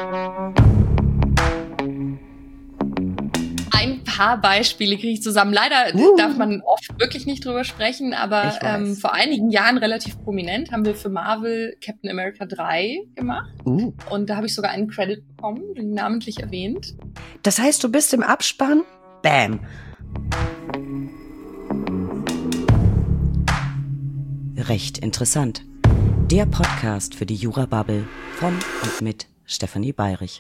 Ein paar Beispiele kriege ich zusammen. Leider darf man oft wirklich nicht drüber sprechen, aber vor einigen Jahren relativ prominent haben wir für Marvel Captain America 3 gemacht. Und da habe ich sogar einen Credit bekommen, namentlich erwähnt. Das heißt, du bist im Abspann? Bam. Recht interessant. Der Podcast für die Jura-Bubble von und mit Stefanie Bayrich.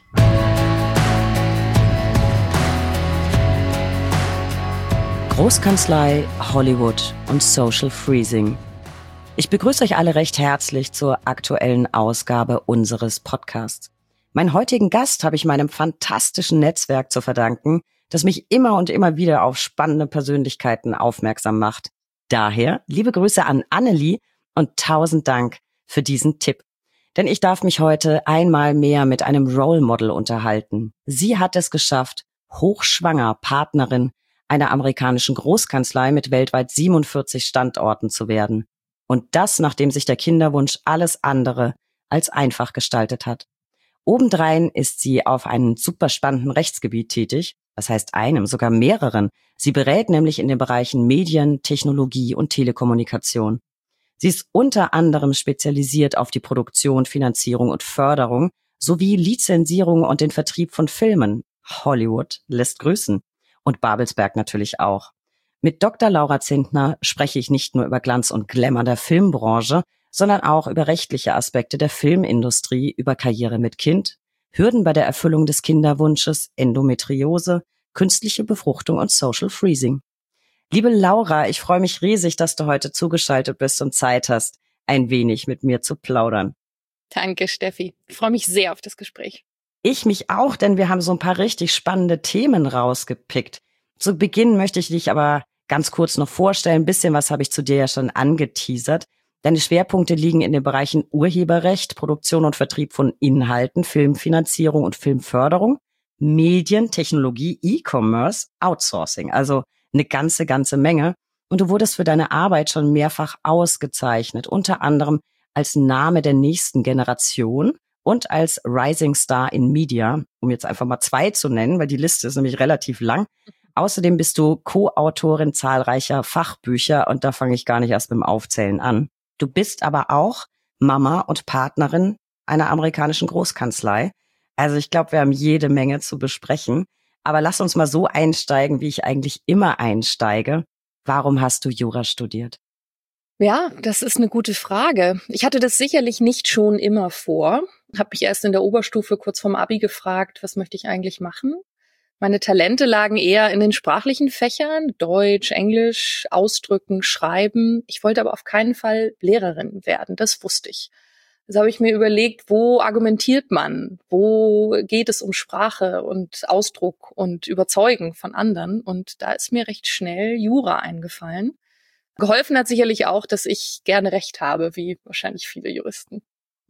Großkanzlei, Hollywood und Social Freezing. Ich begrüße euch alle recht herzlich zur aktuellen Ausgabe unseres Podcasts. Meinen heutigen Gast habe ich meinem fantastischen Netzwerk zu verdanken, das mich immer und immer wieder auf spannende Persönlichkeiten aufmerksam macht. Daher liebe Grüße an Annelie und 1000 Dank für diesen Tipp. Denn ich darf mich heute einmal mehr mit einem Role Model unterhalten. Sie hat es geschafft, hochschwanger Partnerin einer amerikanischen Großkanzlei mit weltweit 47 Standorten zu werden. Und das, nachdem sich der Kinderwunsch alles andere als einfach gestaltet hat. Obendrein ist sie auf einem super spannenden Rechtsgebiet tätig, das heißt einem, sogar mehreren. Sie berät nämlich in den Bereichen Medien, Technologie und Telekommunikation. Sie ist unter anderem spezialisiert auf die Produktion, Finanzierung und Förderung sowie Lizenzierung und den Vertrieb von Filmen. Hollywood lässt grüßen. Und Babelsberg natürlich auch. Mit Dr. Laura Zintner spreche ich nicht nur über Glanz und Glamour der Filmbranche, sondern auch über rechtliche Aspekte der Filmindustrie, über Karriere mit Kind, Hürden bei der Erfüllung des Kinderwunsches, Endometriose, künstliche Befruchtung und Social Freezing. Liebe Laura, ich freue mich riesig, dass du heute zugeschaltet bist und Zeit hast, ein wenig mit mir zu plaudern. Danke, Steffi. Ich freue mich sehr auf das Gespräch. Ich mich auch, denn wir haben so ein paar richtig spannende Themen rausgepickt. Zu Beginn möchte ich dich aber ganz kurz noch vorstellen. Ein bisschen was habe ich zu dir ja schon angeteasert. Deine Schwerpunkte liegen in den Bereichen Urheberrecht, Produktion und Vertrieb von Inhalten, Filmfinanzierung und Filmförderung, Medien, Technologie, E-Commerce, Outsourcing. Also eine ganze Menge. Und du wurdest für deine Arbeit schon mehrfach ausgezeichnet, unter anderem als Name der nächsten Generation und als Rising Star in Media, um jetzt einfach mal 2 zu nennen, weil die Liste ist nämlich relativ lang. Außerdem bist du Co-Autorin zahlreicher Fachbücher und da fange ich gar nicht erst mit dem Aufzählen an. Du bist aber auch Mama und Partnerin einer amerikanischen Großkanzlei. Also ich glaube, wir haben jede Menge zu besprechen. Aber lass uns mal so einsteigen, wie ich eigentlich immer einsteige. Warum hast du Jura studiert? Ja, das ist eine gute Frage. Ich hatte das sicherlich nicht schon immer vor. Habe mich erst in der Oberstufe kurz vorm Abi gefragt, was möchte ich eigentlich machen? Meine Talente lagen eher in den sprachlichen Fächern, Deutsch, Englisch, Ausdrücken, Schreiben. Ich wollte aber auf keinen Fall Lehrerin werden, das wusste ich. Also habe ich mir überlegt, wo argumentiert man? Wo geht es um Sprache und Ausdruck und Überzeugen von anderen? Und da ist mir recht schnell Jura eingefallen. Geholfen hat sicherlich auch, dass ich gerne Recht habe, wie wahrscheinlich viele Juristen.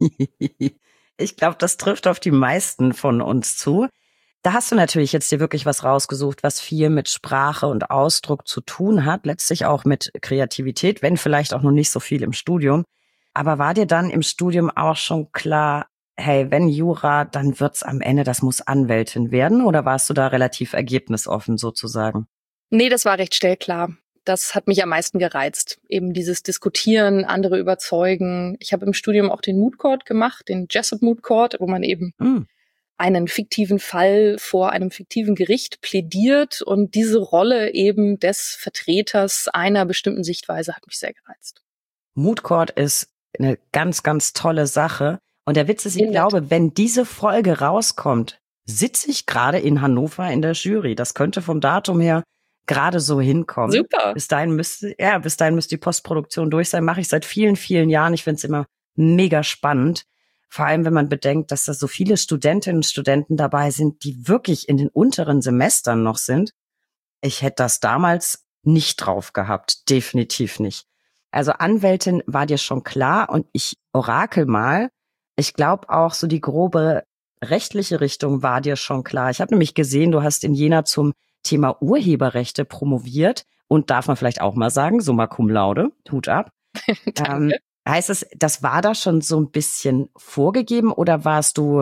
Ich glaube, das trifft auf die meisten von uns zu. Da hast du natürlich jetzt dir wirklich was rausgesucht, was viel mit Sprache und Ausdruck zu tun hat, letztlich auch mit Kreativität, wenn vielleicht auch noch nicht so viel im Studium. Aber war dir dann im Studium auch schon klar, hey, wenn Jura, dann wird's am Ende, das muss Anwältin werden? Oder warst du da relativ ergebnisoffen sozusagen? Nee, das war recht schnell klar. Das hat mich am meisten gereizt. Eben dieses Diskutieren, andere überzeugen. Ich habe im Studium auch den Moot Court gemacht, den Jessup Moot Court, wo man eben einen fiktiven Fall vor einem fiktiven Gericht plädiert. Und diese Rolle eben des Vertreters einer bestimmten Sichtweise hat mich sehr gereizt. Moot Court ist eine ganz tolle Sache. Und der Witz ist, ich glaube, wenn diese Folge rauskommt, sitze ich gerade in Hannover in der Jury. Das könnte vom Datum her gerade so hinkommen. Super. Bis dahin müsste die Postproduktion durch sein. Mache ich seit vielen Jahren. Ich finde es immer mega spannend. Vor allem, wenn man bedenkt, dass da so viele Studentinnen und Studenten dabei sind, die wirklich in den unteren Semestern noch sind. Ich hätte das damals nicht drauf gehabt. Definitiv nicht. Also Anwältin war dir schon klar und ich orakel mal. Ich glaube auch so die grobe rechtliche Richtung war dir schon klar. Ich habe nämlich gesehen, du hast in Jena zum Thema Urheberrechte promoviert und darf man vielleicht auch mal sagen, summa cum laude, Hut ab. Danke. Heißt es, das war da schon so ein bisschen vorgegeben oder warst du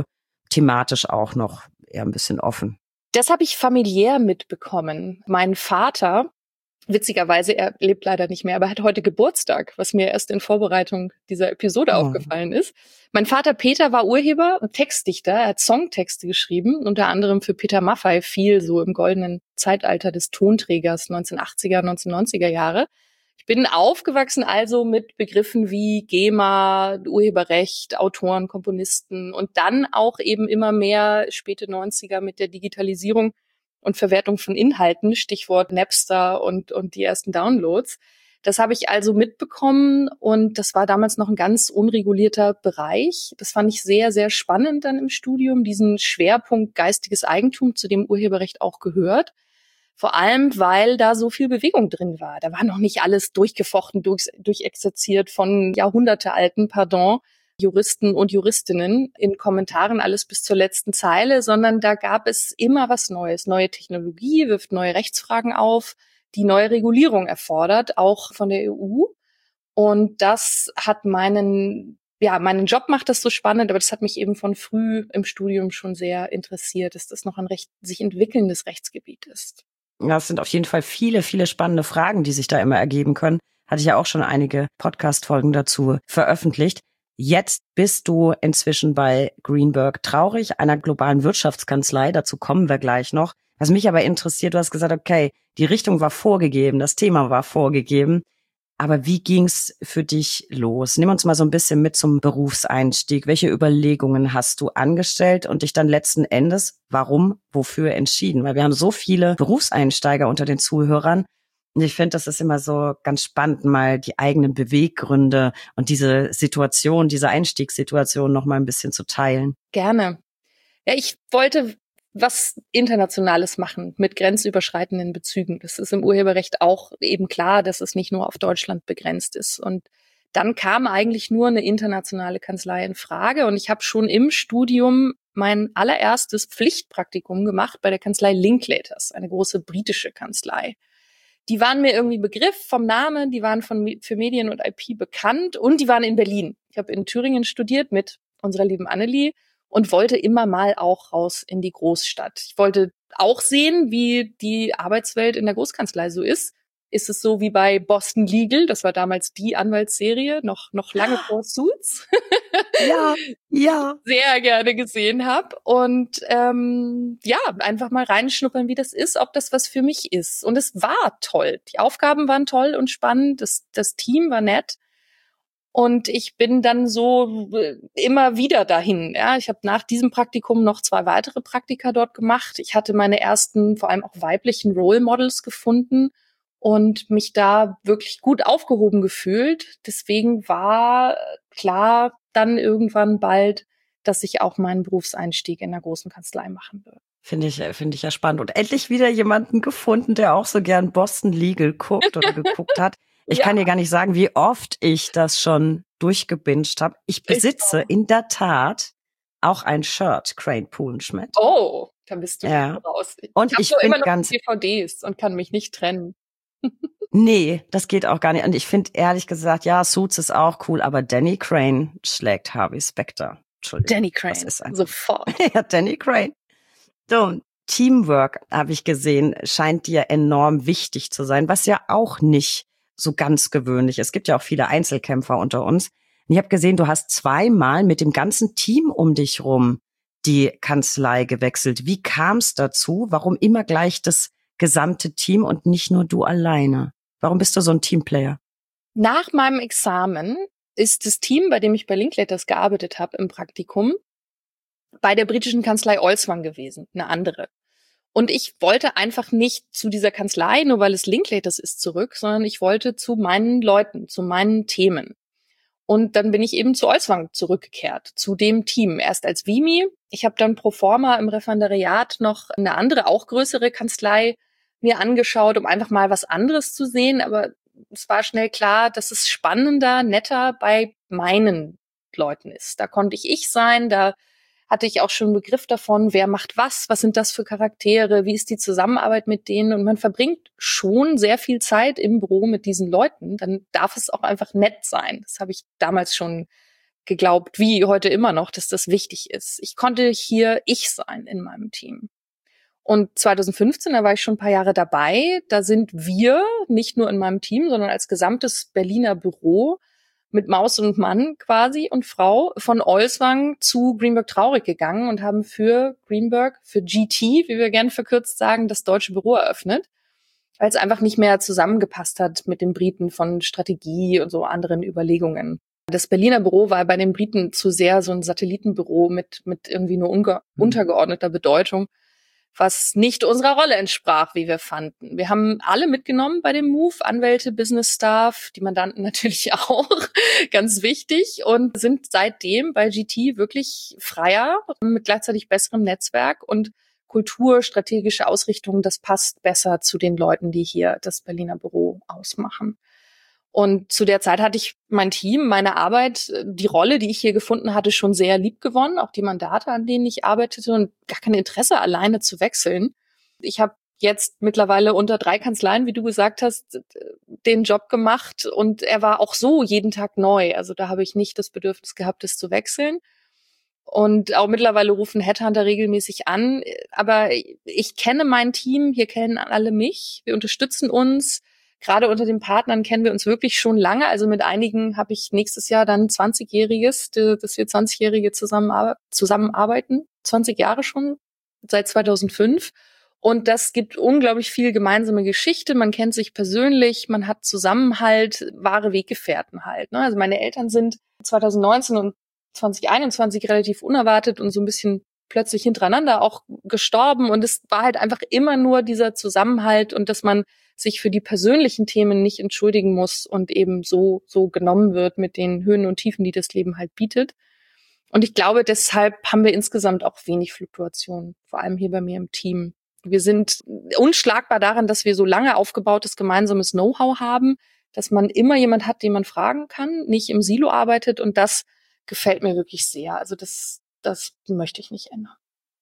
thematisch auch noch eher ein bisschen offen? Das habe ich familiär mitbekommen. Mein Vater, witzigerweise, er lebt leider nicht mehr, aber hat heute Geburtstag, was mir erst in Vorbereitung dieser Episode aufgefallen ist. Mein Vater Peter war Urheber und Textdichter. Er hat Songtexte geschrieben, unter anderem für Peter Maffay, viel so im goldenen Zeitalter des Tonträgers 1980er, 1990er Jahre. Ich bin aufgewachsen also mit Begriffen wie GEMA, Urheberrecht, Autoren, Komponisten und dann auch eben immer mehr späte 90er mit der Digitalisierung und Verwertung von Inhalten, Stichwort Napster und die ersten Downloads. Das habe ich also mitbekommen und das war damals noch ein ganz unregulierter Bereich. Das fand ich sehr, sehr spannend dann im Studium, diesen Schwerpunkt geistiges Eigentum, zu dem Urheberrecht auch gehört. Vor allem, weil da so viel Bewegung drin war. Da war noch nicht alles durchgefochten, durchexerziert von jahrhundertealten, Juristen und Juristinnen in Kommentaren, alles bis zur letzten Zeile, sondern da gab es immer was Neues. Neue Technologie wirft neue Rechtsfragen auf, die neue Regulierung erfordert, auch von der EU. Und das hat meinen Job macht das so spannend, aber das hat mich eben von früh im Studium schon sehr interessiert, dass das noch ein sich entwickelndes Rechtsgebiet ist. Ja, es sind auf jeden Fall viele, viele spannende Fragen, die sich da immer ergeben können. Hatte ich ja auch schon einige Podcast-Folgen dazu veröffentlicht. Jetzt bist du inzwischen bei Greenberg Traurig, einer globalen Wirtschaftskanzlei. Dazu kommen wir gleich noch. Was mich aber interessiert, du hast gesagt, okay, die Richtung war vorgegeben, das Thema war vorgegeben. Aber wie ging's für dich los? Nimm uns mal so ein bisschen mit zum Berufseinstieg. Welche Überlegungen hast du angestellt und dich dann letzten Endes, warum, wofür entschieden? Weil wir haben so viele Berufseinsteiger unter den Zuhörern. Und ich finde, das ist immer so ganz spannend, mal die eigenen Beweggründe und diese Situation, diese Einstiegssituation noch mal ein bisschen zu teilen. Gerne. Ja, ich wollte was Internationales machen mit grenzüberschreitenden Bezügen. Das ist im Urheberrecht auch eben klar, dass es nicht nur auf Deutschland begrenzt ist. Und dann kam eigentlich nur eine internationale Kanzlei in Frage. Und ich habe schon im Studium mein allererstes Pflichtpraktikum gemacht bei der Kanzlei Linklaters, eine große britische Kanzlei. Die waren mir irgendwie Begriff vom Namen, die waren für Medien und IP bekannt und die waren in Berlin. Ich habe in Thüringen studiert mit unserer lieben Annelie und wollte immer mal auch raus in die Großstadt. Ich wollte auch sehen, wie die Arbeitswelt in der Großkanzlei so ist. Ist es so wie bei Boston Legal, das war damals die Anwaltsserie, noch lange vor Suits. Ja. Sehr gerne gesehen habe und einfach mal reinschnuppern, wie das ist, ob das was für mich ist. Und es war toll. Die Aufgaben waren toll und spannend, das Team war nett. Und ich bin dann so immer wieder dahin. Ja, ich habe nach diesem Praktikum noch 2 weitere Praktika dort gemacht. Ich hatte meine ersten, vor allem auch weiblichen Role Models gefunden und mich da wirklich gut aufgehoben gefühlt. Deswegen war klar dann irgendwann bald, dass ich auch meinen Berufseinstieg in einer großen Kanzlei machen würde. Finde ich ja spannend. Und endlich wieder jemanden gefunden, der auch so gern Boston Legal guckt oder geguckt hat. Ich kann dir gar nicht sagen, wie oft ich das schon durchgebinged habe. Ich besitze in der Tat auch ein Shirt, Crane Polenschmidt. Oh, da bist du raus. Und ich bin immer noch ganz DVDs und kann mich nicht trennen. Nee, das geht auch gar nicht. Und ich finde ehrlich gesagt, ja, Suits ist auch cool, aber Danny Crane schlägt Harvey Specter. Entschuldigung. Danny Crane, sofort. Ja, Danny Crane. So, Teamwork, habe ich gesehen, scheint dir enorm wichtig zu sein, was ja auch nicht so ganz gewöhnlich ist. Es gibt ja auch viele Einzelkämpfer unter uns. Und ich habe gesehen, du hast 2-mal mit dem ganzen Team um dich rum die Kanzlei gewechselt. Wie kam es dazu? Warum immer gleich das gesamte Team und nicht nur du alleine? Warum bist du so ein Teamplayer? Nach meinem Examen ist das Team, bei dem ich bei Linklaters gearbeitet habe im Praktikum, bei der britischen Kanzlei Olswang gewesen, eine andere. Und ich wollte einfach nicht zu dieser Kanzlei, nur weil es Linklaters ist, zurück, sondern ich wollte zu meinen Leuten, zu meinen Themen. Und dann bin ich eben zu Olswang zurückgekehrt, zu dem Team. Erst als Vimi. Ich habe dann pro forma im Referendariat noch eine andere, auch größere Kanzlei mir angeschaut, um einfach mal was anderes zu sehen. Aber es war schnell klar, dass es spannender, netter bei meinen Leuten ist. Da konnte ich sein, da hatte ich auch schon einen Begriff davon, wer macht was sind das für Charaktere, wie ist die Zusammenarbeit mit denen. Und man verbringt schon sehr viel Zeit im Büro mit diesen Leuten. Dann darf es auch einfach nett sein. Das habe ich damals schon geglaubt, wie heute immer noch, dass das wichtig ist. Ich konnte hier ich sein in meinem Team. Und 2015, da war ich schon ein paar Jahre dabei, da sind wir, nicht nur in meinem Team, sondern als gesamtes Berliner Büro mit Maus und Mann quasi und Frau von Olswang zu Greenberg Traurig gegangen und haben für Greenberg, für GT, wie wir gern verkürzt sagen, das deutsche Büro eröffnet, weil es einfach nicht mehr zusammengepasst hat mit den Briten von Strategie und so anderen Überlegungen. Das Berliner Büro war bei den Briten zu sehr so ein Satellitenbüro mit irgendwie nur untergeordneter Bedeutung, was nicht unserer Rolle entsprach, wie wir fanden. Wir haben alle mitgenommen bei dem Move, Anwälte, Business Staff, die Mandanten natürlich auch, ganz wichtig, und sind seitdem bei GT wirklich freier, mit gleichzeitig besserem Netzwerk und Kultur, strategische Ausrichtung, das passt besser zu den Leuten, die hier das Berliner Büro ausmachen. Und zu der Zeit hatte ich mein Team, meine Arbeit, die Rolle, die ich hier gefunden hatte, schon sehr lieb gewonnen, auch die Mandate, an denen ich arbeitete, und gar kein Interesse, alleine zu wechseln. Ich habe jetzt mittlerweile unter 3 Kanzleien, wie du gesagt hast, den Job gemacht, und er war auch so jeden Tag neu. Also da habe ich nicht das Bedürfnis gehabt, es zu wechseln. Und auch mittlerweile rufen Headhunter regelmäßig an. Aber ich kenne mein Team, hier kennen alle mich, wir unterstützen uns. Gerade unter den Partnern kennen wir uns wirklich schon lange. Also mit einigen habe ich nächstes Jahr dann 20-Jähriges, dass wir 20-Jährige zusammenarbeiten. 20 Jahre schon, seit 2005. Und das gibt unglaublich viel gemeinsame Geschichte. Man kennt sich persönlich, man hat Zusammenhalt, wahre Weggefährten halt. Ne? Also meine Eltern sind 2019 und 2021 relativ unerwartet und so ein bisschen plötzlich hintereinander auch gestorben. Und es war halt einfach immer nur dieser Zusammenhalt und dass man sich für die persönlichen Themen nicht entschuldigen muss und eben so genommen wird mit den Höhen und Tiefen, die das Leben halt bietet. Und ich glaube, deshalb haben wir insgesamt auch wenig Fluktuation, vor allem hier bei mir im Team. Wir sind unschlagbar daran, dass wir so lange aufgebautes gemeinsames Know-how haben, dass man immer jemand hat, den man fragen kann, nicht im Silo arbeitet, und das gefällt mir wirklich sehr. Also das möchte ich nicht ändern.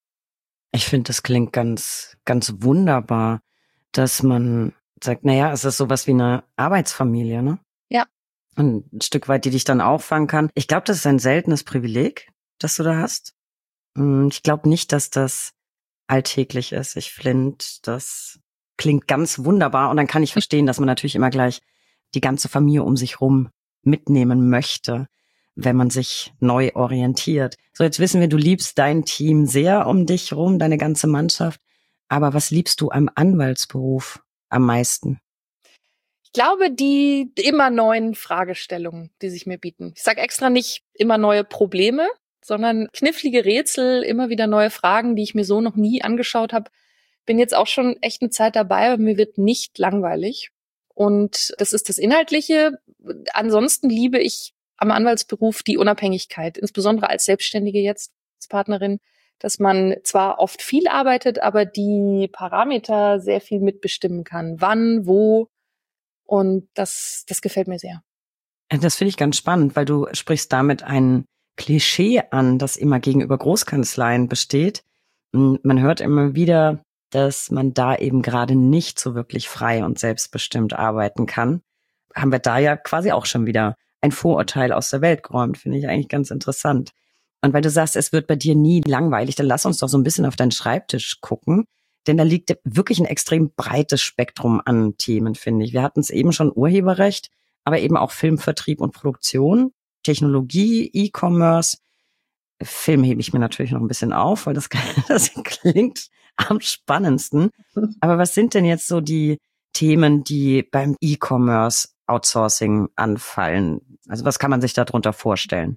Ich finde, das klingt ganz, ganz wunderbar, dass man sagt, naja, es ist sowas wie eine Arbeitsfamilie, ne? Ja. Und ein Stück weit, die dich dann auffangen kann. Ich glaube, das ist ein seltenes Privileg, das du da hast. Ich glaube nicht, dass das alltäglich ist. Ich finde, das klingt ganz wunderbar. Und dann kann ich verstehen, dass man natürlich immer gleich die ganze Familie um sich rum mitnehmen möchte, wenn man sich neu orientiert. So, jetzt wissen wir, du liebst dein Team sehr um dich rum, deine ganze Mannschaft. Aber was liebst du am Anwaltsberuf am meisten? Ich glaube, die immer neuen Fragestellungen, die sich mir bieten. Ich sage extra nicht immer neue Probleme, sondern knifflige Rätsel, immer wieder neue Fragen, die ich mir so noch nie angeschaut habe. Bin jetzt auch schon echt eine Zeit dabei, aber mir wird nicht langweilig. Und das ist das Inhaltliche. Ansonsten liebe ich am Anwaltsberuf die Unabhängigkeit, insbesondere als Selbstständige jetzt, als Partnerin, dass man zwar oft viel arbeitet, aber die Parameter sehr viel mitbestimmen kann. Wann, wo. Und das gefällt mir sehr. Das finde ich ganz spannend, weil du sprichst damit ein Klischee an, das immer gegenüber Großkanzleien besteht. Man hört immer wieder, dass man da eben gerade nicht so wirklich frei und selbstbestimmt arbeiten kann. Haben wir da ja quasi auch schon wieder ein Vorurteil aus der Welt geräumt, finde ich eigentlich ganz interessant. Und weil du sagst, es wird bei dir nie langweilig, dann lass uns doch so ein bisschen auf deinen Schreibtisch gucken. Denn da liegt wirklich ein extrem breites Spektrum an Themen, finde ich. Wir hatten es eben schon Urheberrecht, aber eben auch Filmvertrieb und Produktion, Technologie, E-Commerce. Film hebe ich mir natürlich noch ein bisschen auf, weil das klingt am spannendsten. Aber was sind denn jetzt so die Themen, die beim E-Commerce Outsourcing anfallen? Also was kann man sich darunter vorstellen?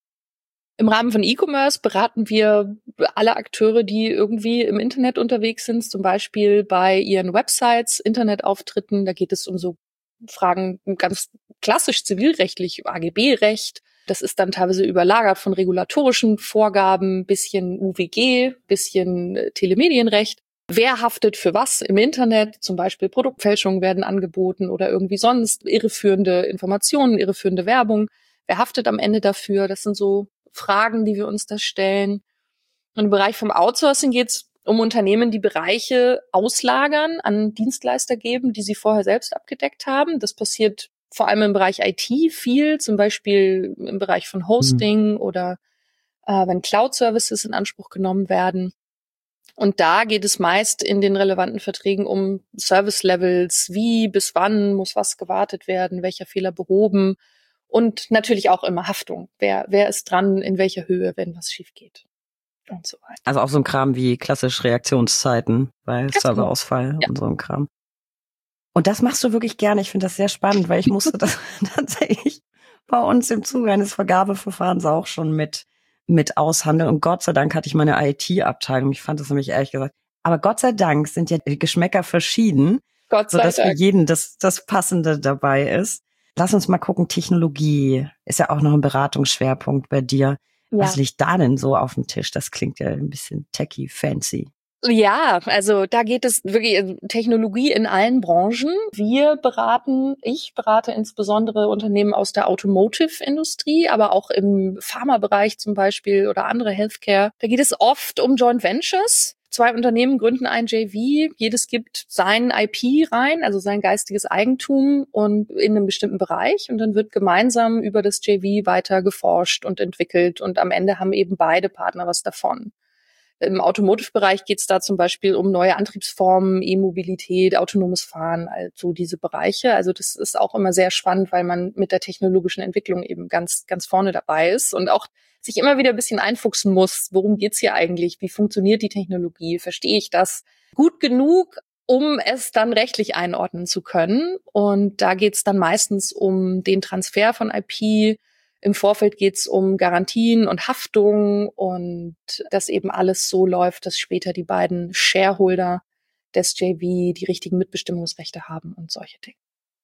Im Rahmen von E-Commerce beraten wir alle Akteure, die irgendwie im Internet unterwegs sind, zum Beispiel bei ihren Websites, Internetauftritten. Da geht es um so Fragen ganz klassisch zivilrechtlich, AGB-Recht. Das ist dann teilweise überlagert von regulatorischen Vorgaben, bisschen UWG, bisschen Telemedienrecht. Wer haftet für was im Internet? Zum Beispiel Produktfälschungen werden angeboten oder irgendwie sonst irreführende Informationen, irreführende Werbung. Wer haftet am Ende dafür? Das sind so Fragen, die wir uns da stellen. Und im Bereich vom Outsourcing geht es um Unternehmen, die Bereiche auslagern, an Dienstleister geben, die sie vorher selbst abgedeckt haben. Das passiert vor allem im Bereich IT viel, zum Beispiel im Bereich von Hosting oder wenn Cloud-Services in Anspruch genommen werden. Und da geht es meist in den relevanten Verträgen um Service-Levels, wie, bis wann muss was gewartet werden, welcher Fehler behoben und natürlich auch immer Haftung. Wer ist dran, in welcher Höhe, wenn was schief geht und so weiter. Also auch so ein Kram wie klassisch Reaktionszeiten bei Ganz Serverausfall ja. und so ein Kram. Und das machst du wirklich gerne. Ich finde das sehr spannend, weil ich musste das tatsächlich bei uns im Zuge eines Vergabeverfahrens auch schon mit aushandeln. Und Gott sei Dank hatte ich meine IT-Abteilung. Ich fand das nämlich ehrlich gesagt. Aber Gott sei Dank sind ja die Geschmäcker verschieden, sodass für jeden das Passende dabei ist. Lass uns mal gucken, Technologie ist ja auch noch ein Beratungsschwerpunkt bei dir. Ja. Was liegt da denn so auf dem Tisch? Das klingt ja ein bisschen techy, fancy. Ja, also da geht es wirklich Technologie in allen Branchen. Ich berate insbesondere Unternehmen aus der Automotive-Industrie, aber auch im Pharmabereich zum Beispiel oder andere Healthcare. Da geht es oft um Joint Ventures. 2 Unternehmen gründen ein JV. Jedes gibt sein IP rein, also sein geistiges Eigentum und in einem bestimmten Bereich. Und dann wird gemeinsam über das JV weiter geforscht und entwickelt. Und am Ende haben eben beide Partner was davon. Im Automotive-Bereich geht es da zum Beispiel um neue Antriebsformen, E-Mobilität, autonomes Fahren, also diese Bereiche. Also das ist auch immer sehr spannend, weil man mit der technologischen Entwicklung eben ganz, ganz vorne dabei ist und auch sich immer wieder ein bisschen einfuchsen muss, worum geht's hier eigentlich, wie funktioniert die Technologie, verstehe ich das gut genug, um es dann rechtlich einordnen zu können. Und da geht's dann meistens um den Transfer von IP. Im Vorfeld geht's um Garantien und Haftung und dass eben alles so läuft, dass später die beiden Shareholder des JV die richtigen Mitbestimmungsrechte haben und solche Dinge.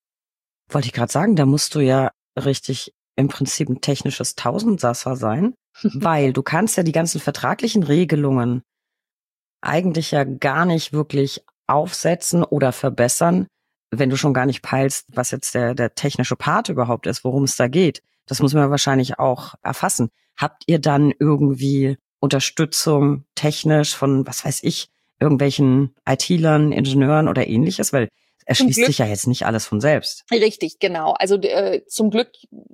Wollte ich gerade sagen, da musst du ja richtig im Prinzip ein technisches Tausendsasser sein, weil du kannst ja die ganzen vertraglichen Regelungen eigentlich ja gar nicht wirklich aufsetzen oder verbessern, wenn du schon gar nicht peilst, was jetzt der technische Part überhaupt ist, worum es da geht. Das muss man wahrscheinlich auch erfassen. Habt ihr dann irgendwie Unterstützung technisch von, was weiß ich, irgendwelchen IT-Lern, Ingenieuren oder ähnliches? Weil es schließt sich ja jetzt nicht alles von selbst. Richtig, genau. Also zum Glück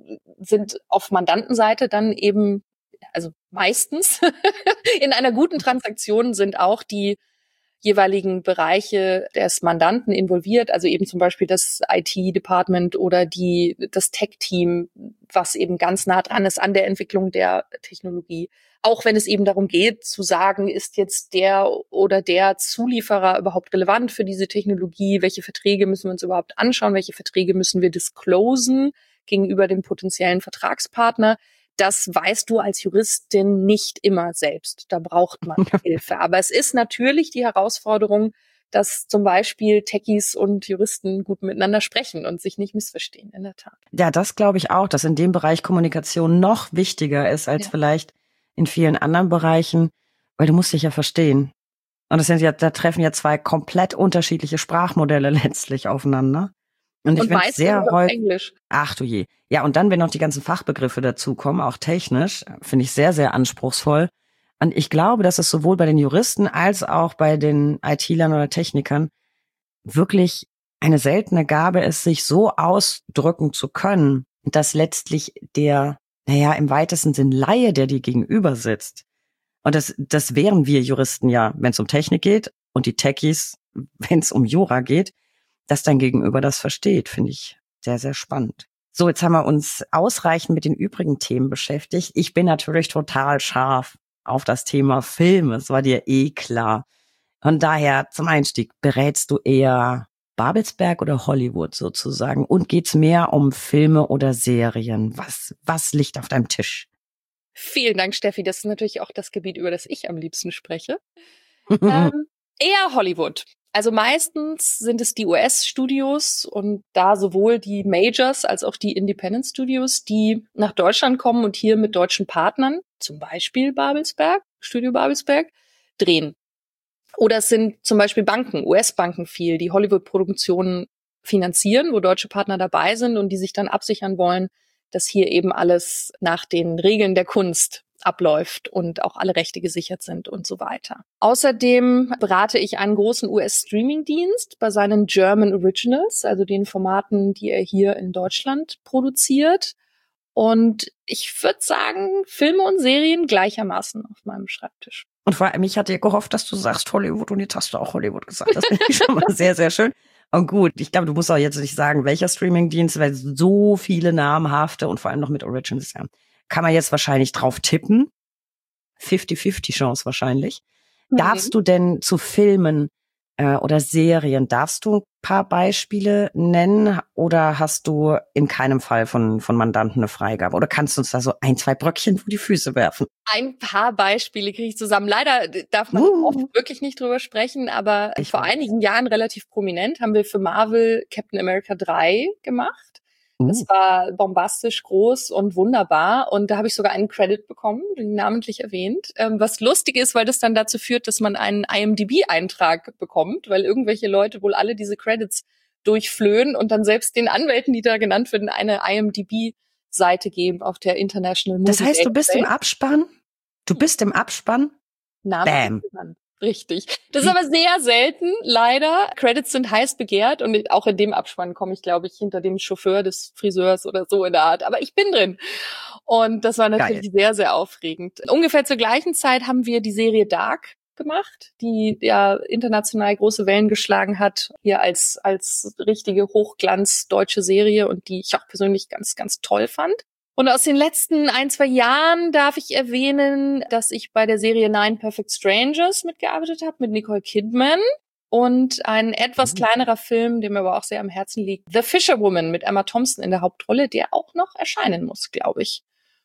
sind auf Mandantenseite dann eben, also meistens in einer guten Transaktion sind auch die jeweiligen Bereiche des Mandanten involviert, also eben zum Beispiel das IT-Department oder das Tech-Team, was eben ganz nah dran ist an der Entwicklung der Technologie. Auch wenn es eben darum geht, zu sagen, ist jetzt der oder der Zulieferer überhaupt relevant für diese Technologie? Welche Verträge müssen wir uns überhaupt anschauen? Welche Verträge müssen wir disclosen gegenüber dem potenziellen Vertragspartner? Das weißt du als Juristin nicht immer selbst. Da braucht man Hilfe. Aber es ist natürlich die Herausforderung, dass zum Beispiel Techies und Juristen gut miteinander sprechen und sich nicht missverstehen, in der Tat. Ja, das glaube ich auch, dass in dem Bereich Kommunikation noch wichtiger ist als vielleicht in vielen anderen Bereichen, weil du musst dich ja verstehen. Und da treffen ja 2 komplett unterschiedliche Sprachmodelle letztlich aufeinander. Und ich finde es sehr häufig. Englisch. Ach du je. Ja, und dann, wenn noch die ganzen Fachbegriffe dazukommen, auch technisch, finde ich sehr, sehr anspruchsvoll. Und ich glaube, dass es sowohl bei den Juristen als auch bei den IT-Lern oder Technikern wirklich eine seltene Gabe ist, sich so ausdrücken zu können, dass letztlich im weitesten Sinn Laie, der dir gegenüber sitzt. Und das wären wir Juristen ja, wenn es um Technik geht und die Techies, wenn es um Jura geht, dass dein Gegenüber das versteht, finde ich sehr, sehr spannend. So, jetzt haben wir uns ausreichend mit den übrigen Themen beschäftigt. Ich bin natürlich total scharf auf das Thema Film. Es war dir klar. Von daher zum Einstieg, berätst du eher Babelsberg oder Hollywood sozusagen? Und geht's mehr um Filme oder Serien? Was liegt auf deinem Tisch? Vielen Dank, Steffi. Das ist natürlich auch das Gebiet, über das ich am liebsten spreche. Eher Hollywood. Also meistens sind es die US-Studios und da sowohl die Majors als auch die Independent-Studios, die nach Deutschland kommen und hier mit deutschen Partnern, zum Beispiel Studio Babelsberg, drehen. Oder es sind zum Beispiel Banken, US-Banken viel, die Hollywood-Produktionen finanzieren, wo deutsche Partner dabei sind und die sich dann absichern wollen, dass hier eben alles nach den Regeln der Kunst abläuft und auch alle Rechte gesichert sind und so weiter. Außerdem berate ich einen großen US-Streaming-Dienst bei seinen German Originals, also den Formaten, die er hier in Deutschland produziert. Und ich würde sagen, Filme und Serien gleichermaßen auf meinem Schreibtisch. Und vor allem, ich hatte ja gehofft, dass du sagst Hollywood und jetzt hast du auch Hollywood gesagt. Das finde ich schon mal sehr, sehr schön. Und gut, ich glaube, du musst auch jetzt nicht sagen, welcher Streamingdienst, weil so viele namhafte und vor allem noch mit Originals, ja, kann man jetzt wahrscheinlich drauf tippen. 50-50 Chance wahrscheinlich. Darfst du denn zu Filmen oder Serien, darfst du ein paar Beispiele nennen oder hast du in keinem Fall von Mandanten eine Freigabe? Oder kannst du uns da so ein, zwei Bröckchen vor die Füße werfen? Ein paar Beispiele kriege ich zusammen. Leider darf man oft wirklich nicht drüber sprechen, aber vor einigen Jahren relativ prominent haben wir für Marvel Captain America 3 gemacht. Das war bombastisch groß und wunderbar. Und da habe ich sogar einen Credit bekommen, namentlich erwähnt. Was lustig ist, weil das dann dazu führt, dass man einen IMDb-Eintrag bekommt, weil irgendwelche Leute wohl alle diese Credits durchflöhen und dann selbst den Anwälten, die da genannt werden, eine IMDb-Seite geben auf der International Movie Das heißt, du bist Database. im Abspann? Du bist im Abspann? Bam. Richtig. Das ist aber sehr selten, leider. Credits sind heiß begehrt und auch in dem Abspann komme ich, glaube ich, hinter dem Chauffeur des Friseurs oder so in der Art. Aber ich bin drin. Und das war natürlich sehr, sehr aufregend. Ungefähr zur gleichen Zeit haben wir die Serie Dark gemacht, die ja international große Wellen geschlagen hat, hier als richtige Hochglanz deutsche Serie und die ich auch persönlich ganz, ganz toll fand. Und aus den letzten 1-2 Jahren darf ich erwähnen, dass ich bei der Serie Nine Perfect Strangers mitgearbeitet habe mit Nicole Kidman und ein etwas kleinerer Film, der mir aber auch sehr am Herzen liegt, The Fisherwoman mit Emma Thompson in der Hauptrolle, der auch noch erscheinen muss, glaube ich.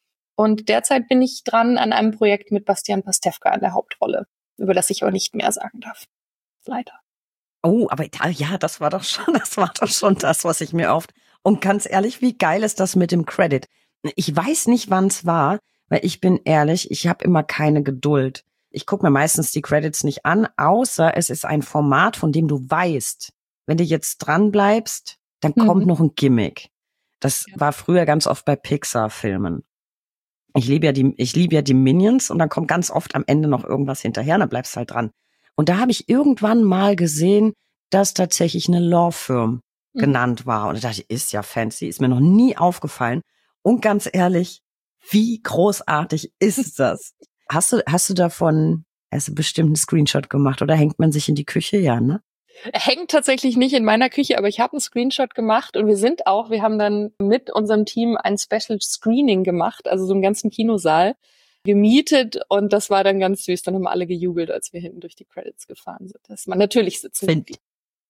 Und derzeit bin ich dran an einem Projekt mit Bastian Pastewka in der Hauptrolle, über das ich aber nicht mehr sagen darf. Leider. Oh, aber ja, das war doch schon das, was ich mir oft. Und ganz ehrlich, wie geil ist das mit dem Credit? Ich weiß nicht, wann es war, weil ich bin ehrlich, ich habe immer keine Geduld. Ich gucke mir meistens die Credits nicht an, außer es ist ein Format, von dem du weißt, wenn du jetzt dran bleibst, dann kommt noch ein Gimmick. Das war früher ganz oft bei Pixar-Filmen. Ich liebe ja die Minions und dann kommt ganz oft am Ende noch irgendwas hinterher, dann bleibst du halt dran. Und da habe ich irgendwann mal gesehen, dass tatsächlich eine Law Firm genannt war. Und da dachte ich, ist ja fancy, ist mir noch nie aufgefallen. Und ganz ehrlich, wie großartig ist das? Hast du davon bestimmt einen Screenshot gemacht oder hängt man sich in die Küche? Ja, ne? Hängt tatsächlich nicht in meiner Küche, aber ich habe einen Screenshot gemacht und wir haben dann mit unserem Team ein Special Screening gemacht, also so einen ganzen Kinosaal gemietet und das war dann ganz süß. Dann haben alle gejubelt, als wir hinten durch die Credits gefahren sind. Dass man natürlich sitzen. Finde ich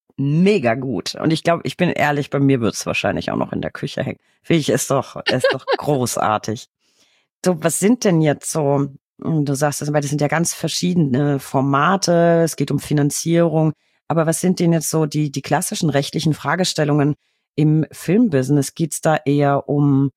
mega gut. Und ich glaube, ich bin ehrlich, bei mir wird es wahrscheinlich auch noch in der Küche hängen. Finde ich, ist doch großartig. So, was sind denn jetzt so, du sagst, das sind ja ganz verschiedene Formate, es geht um Finanzierung, aber was sind denn jetzt so die klassischen rechtlichen Fragestellungen im Filmbusiness? Geht's da eher um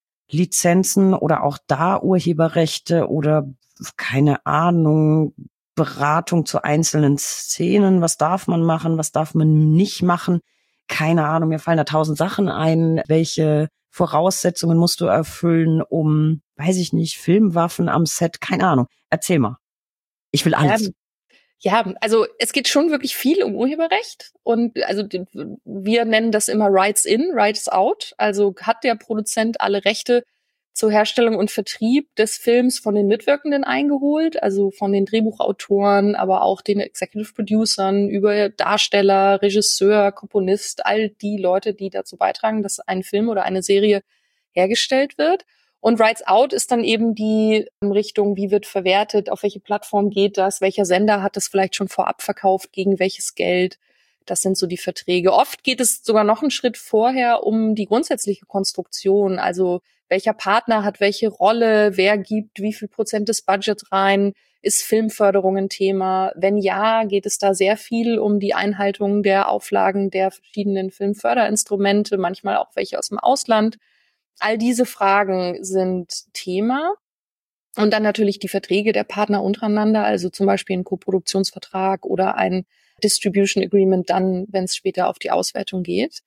Lizenzen oder auch da Urheberrechte oder keine Ahnung, Beratung zu einzelnen Szenen? Was darf man machen? Was darf man nicht machen? Keine Ahnung, mir fallen da 1000 Sachen ein. Welche Voraussetzungen musst du erfüllen, um, weiß ich nicht, Filmwaffen am Set? Keine Ahnung. Erzähl mal. Ich will alles. Ja, also es geht schon wirklich viel um Urheberrecht und also wir nennen das immer Rights in, Rights out. Also hat der Produzent alle Rechte zur Herstellung und Vertrieb des Films von den Mitwirkenden eingeholt, also von den Drehbuchautoren, aber auch den Executive Producern, über Darsteller, Regisseur, Komponist, all die Leute, die dazu beitragen, dass ein Film oder eine Serie hergestellt wird. Und Rights Out ist dann eben die Richtung, wie wird verwertet, auf welche Plattform geht das, welcher Sender hat das vielleicht schon vorab verkauft, gegen welches Geld. Das sind so die Verträge. Oft geht es sogar noch einen Schritt vorher um die grundsätzliche Konstruktion, also welcher Partner hat welche Rolle, wer gibt wie viel Prozent des Budgets rein, ist Filmförderung ein Thema? Wenn ja, geht es da sehr viel um die Einhaltung der Auflagen der verschiedenen Filmförderinstrumente, manchmal auch welche aus dem Ausland. All diese Fragen sind Thema. Und dann natürlich die Verträge der Partner untereinander, also zum Beispiel ein Koproduktionsvertrag oder ein Distribution Agreement dann, wenn es später auf die Auswertung geht.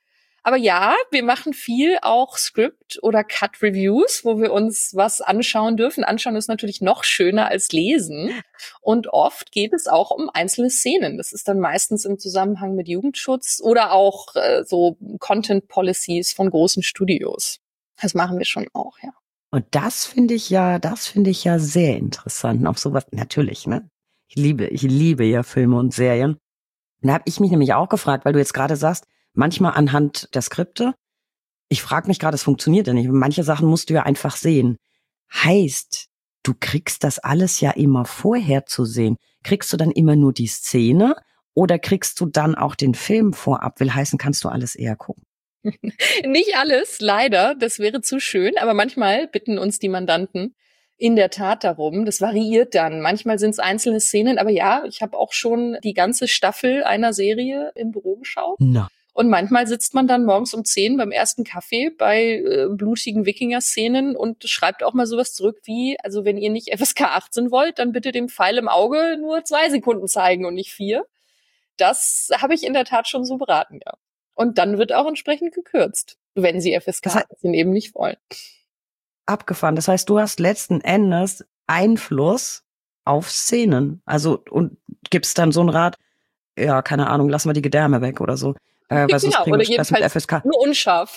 Aber ja, wir machen viel auch Script- oder Cut-Reviews, wo wir uns was anschauen dürfen. Anschauen ist natürlich noch schöner als lesen. Und oft geht es auch um einzelne Szenen. Das ist dann meistens im Zusammenhang mit Jugendschutz oder auch so Content-Policies von großen Studios. Das machen wir schon auch, ja. Und das finde ich ja sehr interessant. Auf sowas, natürlich, ne? Ich liebe ja Filme und Serien. Und da habe ich mich nämlich auch gefragt, weil du jetzt gerade sagst, manchmal anhand der Skripte. Ich frage mich gerade, es funktioniert ja nicht. Manche Sachen musst du ja einfach sehen. Heißt, du kriegst das alles ja immer vorher zu sehen. Kriegst du dann immer nur die Szene oder kriegst du dann auch den Film vorab? Will heißen, kannst du alles eher gucken? Nicht alles, leider. Das wäre zu schön. Aber manchmal bitten uns die Mandanten in der Tat darum. Das variiert dann. Manchmal sind es einzelne Szenen. Aber ja, ich habe auch schon die ganze Staffel einer Serie im Büro geschaut. Na. Und manchmal sitzt man dann morgens um 10 beim ersten Kaffee bei blutigen Wikinger-Szenen und schreibt auch mal sowas zurück wie, also wenn ihr nicht FSK 18 wollt, dann bitte dem Pfeil im Auge nur 2 Sekunden zeigen und nicht 4. Das habe ich in der Tat schon so beraten, ja. Und dann wird auch entsprechend gekürzt, wenn sie FSK 18 eben nicht wollen. Abgefahren. Das heißt, du hast letzten Endes Einfluss auf Szenen. Also, und gibst dann so einen Rat, ja, keine Ahnung, lassen wir die Gedärme weg oder so. Weil sonst kriegen Oder wir Stress mit jedenfalls FSK. nur unscharf.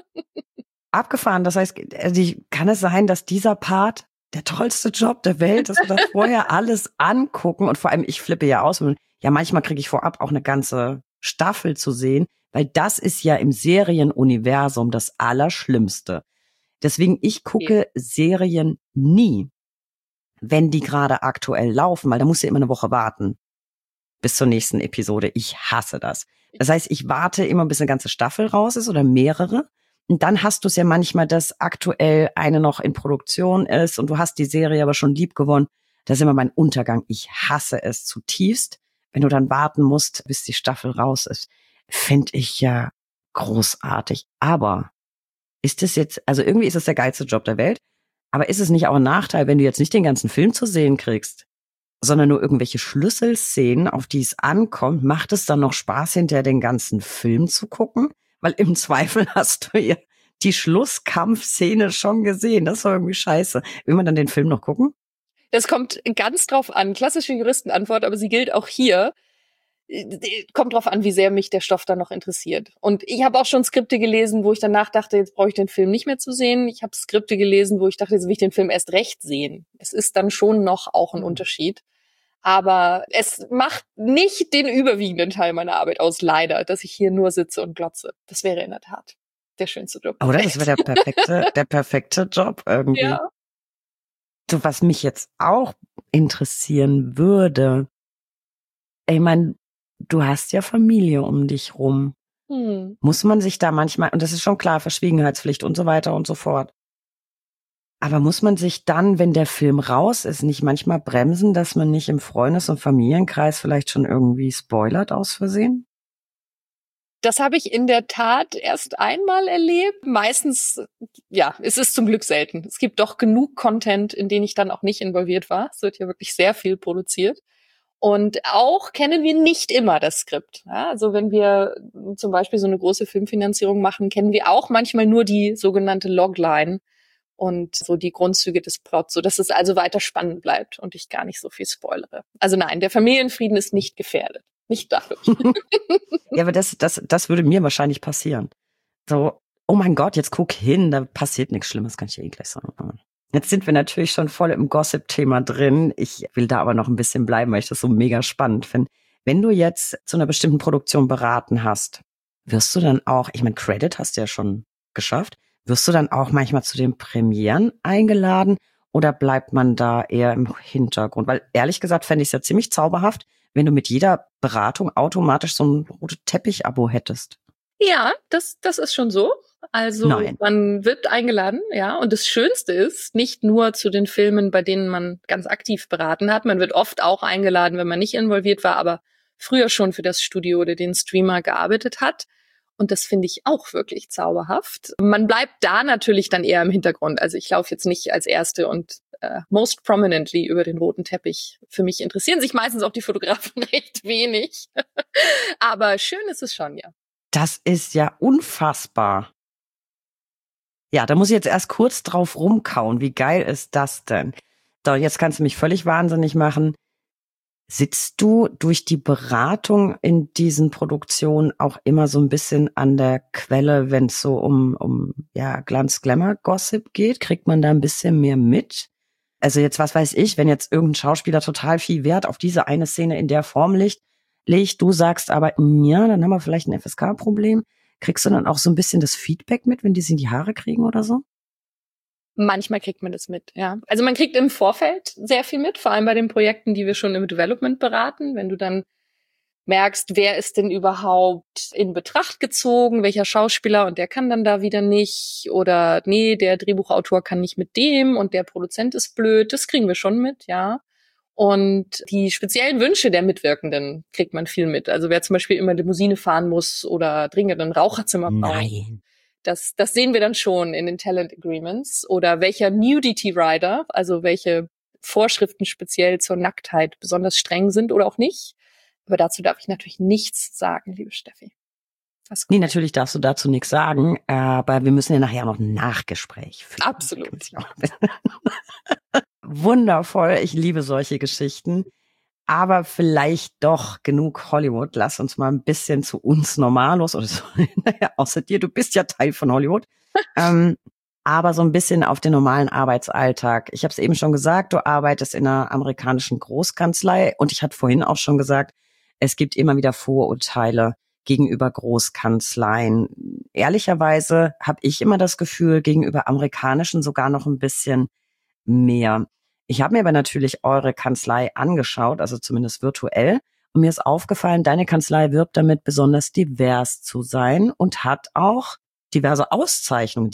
Abgefahren. Das heißt, kann es sein, dass dieser Part der tollste Job der Welt ist, dass wir das vorher alles angucken und vor allem, ich flippe ja aus. Ja, manchmal kriege ich vorab auch eine ganze Staffel zu sehen, weil das ist ja im Serienuniversum das Allerschlimmste. Deswegen, ich gucke Serien nie, wenn die gerade aktuell laufen, weil da musst du immer eine Woche warten bis zur nächsten Episode. Ich hasse das. Das heißt, ich warte immer, bis eine ganze Staffel raus ist oder mehrere. Und dann hast du es ja manchmal, dass aktuell eine noch in Produktion ist und du hast die Serie aber schon lieb gewonnen. Das ist immer mein Untergang. Ich hasse es zutiefst, wenn du dann warten musst, bis die Staffel raus ist. Finde ich ja großartig. Aber ist es jetzt, also irgendwie ist es der geilste Job der Welt, aber ist es nicht auch ein Nachteil, wenn du jetzt nicht den ganzen Film zu sehen kriegst, sondern nur irgendwelche Schlüsselszenen, auf die es ankommt? Macht es dann noch Spaß, hinterher den ganzen Film zu gucken? Weil im Zweifel hast du ja die Schlusskampfszene schon gesehen. Das war irgendwie scheiße. Will man dann den Film noch gucken? Das kommt ganz drauf an. Klassische Juristenantwort, aber sie gilt auch hier. Kommt drauf an, wie sehr mich der Stoff dann noch interessiert. Und ich habe auch schon Skripte gelesen, wo ich danach dachte, jetzt brauche ich den Film nicht mehr zu sehen. Ich habe Skripte gelesen, wo ich dachte, jetzt will ich den Film erst recht sehen. Es ist dann schon noch auch ein Unterschied. Aber es macht nicht den überwiegenden Teil meiner Arbeit aus, leider, dass ich hier nur sitze und glotze. Das wäre in der Tat der schönste Job. Oder? Das wäre der perfekte Job irgendwie. Ja. So, was mich jetzt auch interessieren würde, ich meine, du hast ja Familie um dich rum. Muss man sich da manchmal, und das ist schon klar, Verschwiegenheitspflicht und so weiter und so fort. Aber muss man sich dann, wenn der Film raus ist, nicht manchmal bremsen, dass man nicht im Freundes- und Familienkreis vielleicht schon irgendwie spoilert aus Versehen? Das habe ich in der Tat erst einmal erlebt. Meistens, ja, es ist zum Glück selten. Es gibt doch genug Content, in den ich dann auch nicht involviert war. Es wird ja wirklich sehr viel produziert. Und auch kennen wir nicht immer das Skript. Ja, also wenn wir zum Beispiel so eine große Filmfinanzierung machen, kennen wir auch manchmal nur die sogenannte Logline und so die Grundzüge des Plots, so dass es also weiter spannend bleibt und ich gar nicht so viel spoilere. Also nein, der Familienfrieden ist nicht gefährdet. Nicht dadurch. Ja, aber das würde mir wahrscheinlich passieren. So, oh mein Gott, jetzt guck hin, da passiert nichts Schlimmes, kann ich dir eh gleich sagen. Jetzt sind wir natürlich schon voll im Gossip-Thema drin. Ich will da aber noch ein bisschen bleiben, weil ich das so mega spannend finde. Wenn du jetzt zu einer bestimmten Produktion beraten hast, wirst du dann auch, ich meine, Credit hast du ja schon geschafft, wirst du dann auch manchmal zu den Premieren eingeladen oder bleibt man da eher im Hintergrund? Weil ehrlich gesagt fände ich es ja ziemlich zauberhaft, wenn du mit jeder Beratung automatisch so ein rotes Teppich-Abo hättest. Ja, das ist schon so. Also man wird eingeladen, ja. Und das Schönste ist, nicht nur zu den Filmen, bei denen man ganz aktiv beraten hat. Man wird oft auch eingeladen, wenn man nicht involviert war, aber früher schon für das Studio oder den Streamer gearbeitet hat. Und das finde ich auch wirklich zauberhaft. Man bleibt da natürlich dann eher im Hintergrund. Also ich laufe jetzt nicht als Erste und most prominently über den roten Teppich. Für mich interessieren sich meistens auch die Fotografen recht wenig. Aber schön ist es schon, ja. Das ist ja unfassbar. Ja, da muss ich jetzt erst kurz drauf rumkauen. Wie geil ist das denn? So, jetzt kannst du mich völlig wahnsinnig machen. Sitzt du durch die Beratung in diesen Produktionen auch immer so ein bisschen an der Quelle, wenn es so um ja, Glanz-Glamour-Gossip geht? Kriegt man da ein bisschen mehr mit? Also jetzt, was weiß ich, wenn jetzt irgendein Schauspieler total viel Wert auf diese eine Szene in der Form legt, du sagst aber, ja, dann haben wir vielleicht ein FSK-Problem. Kriegst du dann auch so ein bisschen das Feedback mit, wenn die es in die Haare kriegen oder so? Manchmal kriegt man das mit, ja. Also man kriegt im Vorfeld sehr viel mit, vor allem bei den Projekten, die wir schon im Development beraten. Wenn du dann merkst, wer ist denn überhaupt in Betracht gezogen, welcher Schauspieler und der kann dann da wieder nicht oder nee, der Drehbuchautor kann nicht mit dem und der Produzent ist blöd. Das kriegen wir schon mit, ja. Und die speziellen Wünsche der Mitwirkenden kriegt man viel mit. Also wer zum Beispiel immer Limousine fahren muss oder dringend ein Raucherzimmer braucht. Nein. Das sehen wir dann schon in den Talent Agreements. Oder welcher Nudity Rider, also welche Vorschriften speziell zur Nacktheit besonders streng sind oder auch nicht. Aber dazu darf ich natürlich nichts sagen, liebe Steffi. Nee, natürlich darfst du dazu nichts sagen, aber wir müssen ja nachher noch ein Nachgespräch führen. Absolut. Wundervoll, ich liebe solche Geschichten. Aber vielleicht doch genug Hollywood. Lass uns mal ein bisschen zu uns Normalos oder so. Naja, außer dir, du bist ja Teil von Hollywood. Aber so ein bisschen auf den normalen Arbeitsalltag. Ich habe es eben schon gesagt, du arbeitest in einer amerikanischen Großkanzlei und ich hatte vorhin auch schon gesagt, es gibt immer wieder Vorurteile gegenüber Großkanzleien. Ehrlicherweise habe ich immer das Gefühl, gegenüber amerikanischen sogar noch ein bisschen mehr. Ich habe mir aber natürlich eure Kanzlei angeschaut, also zumindest virtuell. Und mir ist aufgefallen, deine Kanzlei wirbt damit, besonders divers zu sein und hat auch diverse Auszeichnungen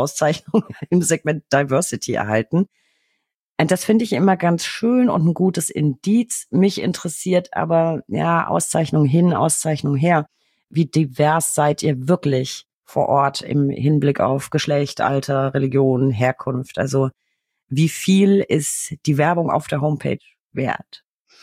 im Segment Diversity erhalten. Und das finde ich immer ganz schön und ein gutes Indiz. Mich interessiert aber, ja, Auszeichnung hin, Auszeichnung her. Wie divers seid ihr wirklich vor Ort im Hinblick auf Geschlecht, Alter, Religion, Herkunft? Also wie viel ist die Werbung auf der Homepage wert?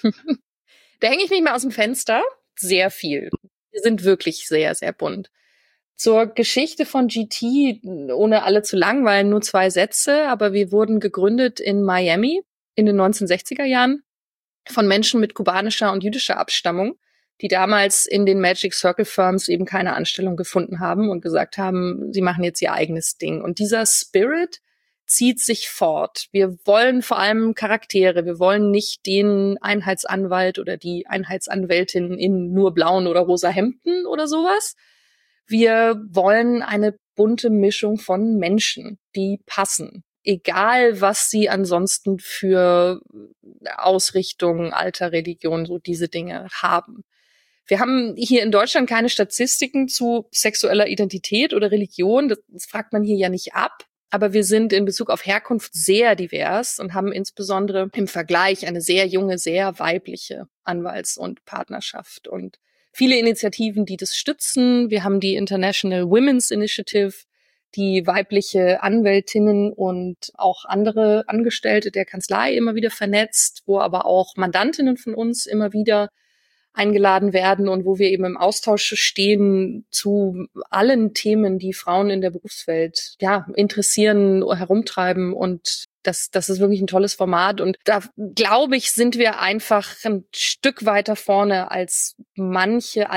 Da hänge ich nicht mehr aus dem Fenster. Sehr viel. Wir sind wirklich sehr, sehr bunt. Zur Geschichte von GT, ohne alle zu langweilen, nur 2 Sätze, aber wir wurden gegründet in Miami in den 1960er Jahren von Menschen mit kubanischer und jüdischer Abstammung, die damals in den Magic Circle Firms eben keine Anstellung gefunden haben und gesagt haben, sie machen jetzt ihr eigenes Ding. Und dieser Spirit zieht sich fort. Wir wollen vor allem Charaktere. Wir wollen nicht den Einheitsanwalt oder die Einheitsanwältin in nur blauen oder rosa Hemden oder sowas. Wir wollen eine bunte Mischung von Menschen, die passen. Egal, was sie ansonsten für Ausrichtung, Alter, Religion, so diese Dinge haben. Wir haben hier in Deutschland keine Statistiken zu sexueller Identität oder Religion. Das fragt man hier ja nicht ab. Aber wir sind in Bezug auf Herkunft sehr divers und haben insbesondere im Vergleich eine sehr junge, sehr weibliche Anwalts- und Partnerschaft und viele Initiativen, die das stützen. Wir haben die International Women's Initiative, die weibliche Anwältinnen und auch andere Angestellte der Kanzlei immer wieder vernetzt, wo aber auch Mandantinnen von uns immer wieder eingeladen werden und wo wir eben im Austausch stehen zu allen Themen, die Frauen in der Berufswelt ja interessieren, herumtreiben, und das ist wirklich ein tolles Format, und da glaube ich, sind wir einfach ein Stück weiter vorne als manche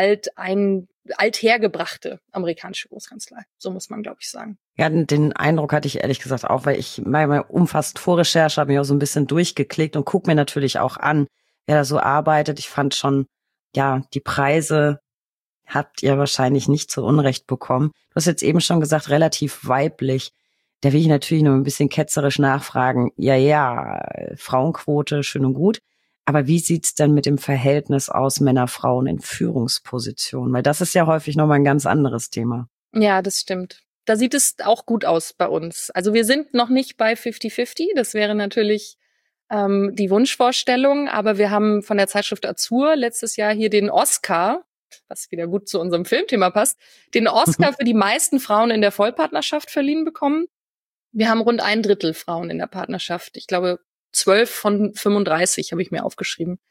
althergebrachte amerikanische Großkanzlei. So muss man, glaube ich, sagen. Ja, den Eindruck hatte ich ehrlich gesagt auch, weil ich mal umfasst Vorrecherche habe mich auch so ein bisschen durchgeklickt und gucke mir natürlich auch an, wer da so arbeitet. Ich fand schon, ja, die Preise habt ihr wahrscheinlich nicht zu Unrecht bekommen. Du hast jetzt eben schon gesagt, relativ weiblich. Da will ich natürlich noch ein bisschen ketzerisch nachfragen. Ja, Frauenquote, schön und gut. Aber wie sieht's denn mit dem Verhältnis aus Männer-Frauen in Führungspositionen? Weil das ist ja häufig nochmal ein ganz anderes Thema. Ja, das stimmt. Da sieht es auch gut aus bei uns. Also wir sind noch nicht bei 50-50. Das wäre natürlich die Wunschvorstellung. Aber wir haben von der Zeitschrift Azur letztes Jahr hier den Oscar, was wieder gut zu unserem Filmthema passt, den Oscar für die meisten Frauen in der Vollpartnerschaft verliehen bekommen. Wir haben rund 1/3 Frauen in der Partnerschaft. Ich glaube, 12 von 35 habe ich mir aufgeschrieben.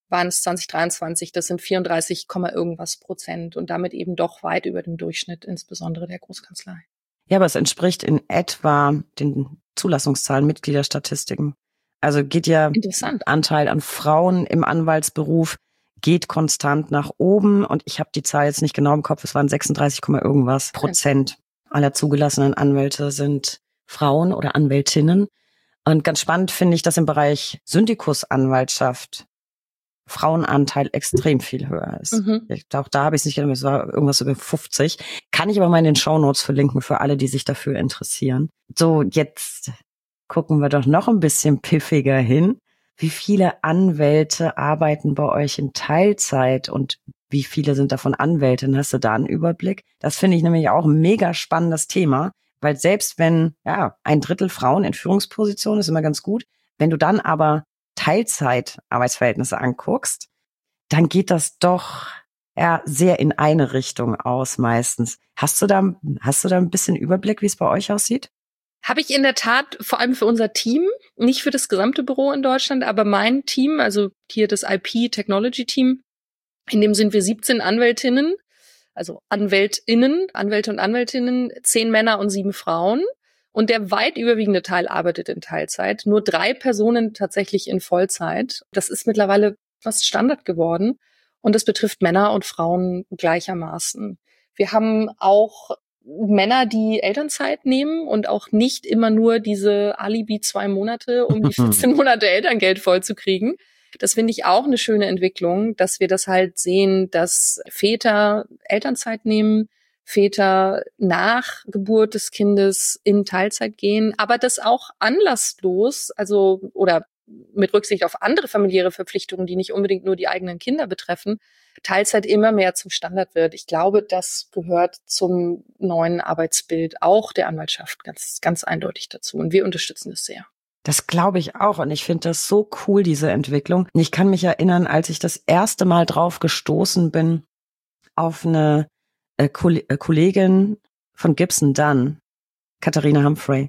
waren es 2023, das sind 34, irgendwas Prozent und damit eben doch weit über dem Durchschnitt, insbesondere der Großkanzlei. Ja, aber es entspricht in etwa den Zulassungszahlen, Mitgliederstatistiken. Also geht ja Interessant. Anteil an Frauen im Anwaltsberuf geht konstant nach oben und ich habe die Zahl jetzt nicht genau im Kopf, es waren 36, irgendwas Prozent aller zugelassenen Anwälte sind Frauen oder Anwältinnen. Und ganz spannend finde ich, dass im Bereich Syndikusanwaltschaft Frauenanteil extrem viel höher ist. Auch da habe ich es nicht gedacht, es war irgendwas über 50. Kann ich aber mal in den Shownotes verlinken für alle, die sich dafür interessieren. So, jetzt gucken wir doch noch ein bisschen piffiger hin. Wie viele Anwälte arbeiten bei euch in Teilzeit und wie viele sind davon Anwältinnen? Hast du da einen Überblick? Das finde ich nämlich auch ein mega spannendes Thema, weil selbst wenn, ja, 1/3 Frauen in Führungspositionen ist immer ganz gut, wenn du dann aber Teilzeit-Arbeitsverhältnisse anguckst, dann geht das doch sehr in eine Richtung aus meistens. Hast du da ein bisschen Überblick, wie es bei euch aussieht? Habe ich in der Tat, vor allem für unser Team, nicht für das gesamte Büro in Deutschland, aber mein Team, also hier das IP-Technology-Team, in dem sind wir 17 Anwältinnen, also AnwältInnen, Anwälte und Anwältinnen, 10 Männer und 7 Frauen. Und der weit überwiegende Teil arbeitet in Teilzeit. Nur 3 Personen tatsächlich in Vollzeit. Das ist mittlerweile fast Standard geworden. Und das betrifft Männer und Frauen gleichermaßen. Wir haben auch Männer, die Elternzeit nehmen und auch nicht immer nur diese Alibi 2 Monate, um die 14 Monate Elterngeld vollzukriegen. Das finde ich auch eine schöne Entwicklung, dass wir das halt sehen, dass Väter Elternzeit nehmen, Väter nach Geburt des Kindes in Teilzeit gehen, aber das auch anlasslos, also oder mit Rücksicht auf andere familiäre Verpflichtungen, die nicht unbedingt nur die eigenen Kinder betreffen, Teilzeit immer mehr zum Standard wird. Ich glaube, das gehört zum neuen Arbeitsbild auch der Anwaltschaft ganz, ganz eindeutig dazu. Und wir unterstützen das sehr. Das glaube ich auch und ich finde das so cool, diese Entwicklung. Ich kann mich erinnern, als ich das erste Mal drauf gestoßen bin, auf eine Kollegin von Gibson Dunn, Katharina Humphrey.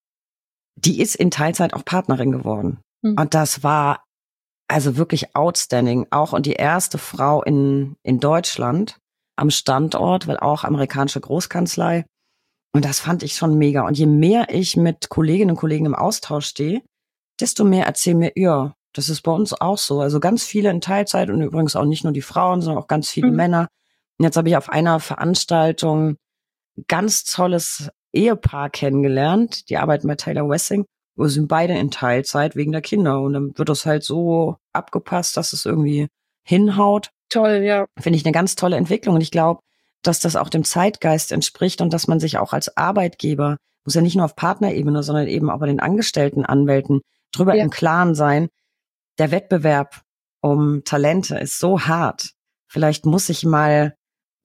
Die ist in Teilzeit auch Partnerin geworden. Und das war also wirklich outstanding. Auch und die erste Frau in Deutschland am Standort, weil auch amerikanische Großkanzlei. Und das fand ich schon mega. Und je mehr ich mit Kolleginnen und Kollegen im Austausch stehe, desto mehr erzählen mir, ja, das ist bei uns auch so. Also ganz viele in Teilzeit und übrigens auch nicht nur die Frauen, sondern auch ganz viele Männer. Und jetzt habe ich auf einer Veranstaltung ein ganz tolles Ehepaar kennengelernt. Die arbeiten bei Taylor Wessing. Wir sind beide in Teilzeit wegen der Kinder. Und dann wird das halt so abgepasst, dass es irgendwie hinhaut. Toll, ja. Finde ich eine ganz tolle Entwicklung. Und ich glaube, dass das auch dem Zeitgeist entspricht und dass man sich auch als Arbeitgeber, muss ja nicht nur auf Partnerebene, sondern eben auch bei den Angestellten Anwälten drüber im Klaren sein. Der Wettbewerb um Talente ist so hart. Vielleicht muss ich mal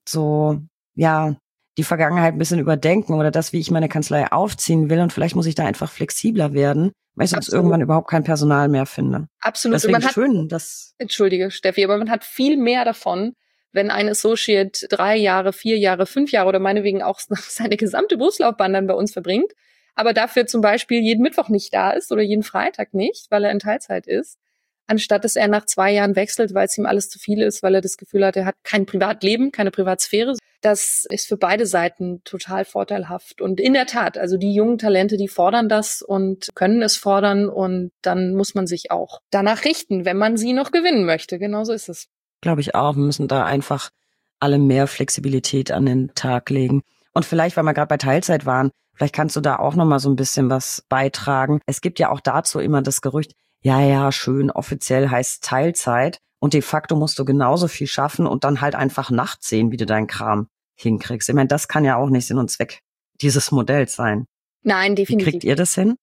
so, ja, die Vergangenheit ein bisschen überdenken oder das, wie ich meine Kanzlei aufziehen will. Und vielleicht muss ich da einfach flexibler werden, weil ich sonst irgendwann überhaupt kein Personal mehr finde. Absolut. Deswegen schön, dass... Entschuldige, Steffi, aber man hat viel mehr davon, wenn ein Associate 3 Jahre, 4 Jahre, 5 Jahre oder meinetwegen auch seine gesamte Berufslaufbahn dann bei uns verbringt, aber dafür zum Beispiel jeden Mittwoch nicht da ist oder jeden Freitag nicht, weil er in Teilzeit ist, anstatt dass er nach 2 Jahren wechselt, weil es ihm alles zu viel ist, weil er das Gefühl hat, er hat kein Privatleben, keine Privatsphäre. Das ist für beide Seiten total vorteilhaft. Und in der Tat, also die jungen Talente, die fordern das und können es fordern. Und dann muss man sich auch danach richten, wenn man sie noch gewinnen möchte. Genauso ist es. Glaube ich auch. Wir müssen da einfach alle mehr Flexibilität an den Tag legen. Und vielleicht, weil wir gerade bei Teilzeit waren, vielleicht kannst du da auch noch mal so ein bisschen was beitragen. Es gibt ja auch dazu immer das Gerücht, ja, schön, offiziell heißt Teilzeit. Und de facto musst du genauso viel schaffen und dann halt einfach nachts sehen, wie du deinen Kram hinkriegst. Ich meine, das kann ja auch nicht Sinn und Zweck dieses Modells sein. Nein, definitiv. Wie kriegt ihr das hin?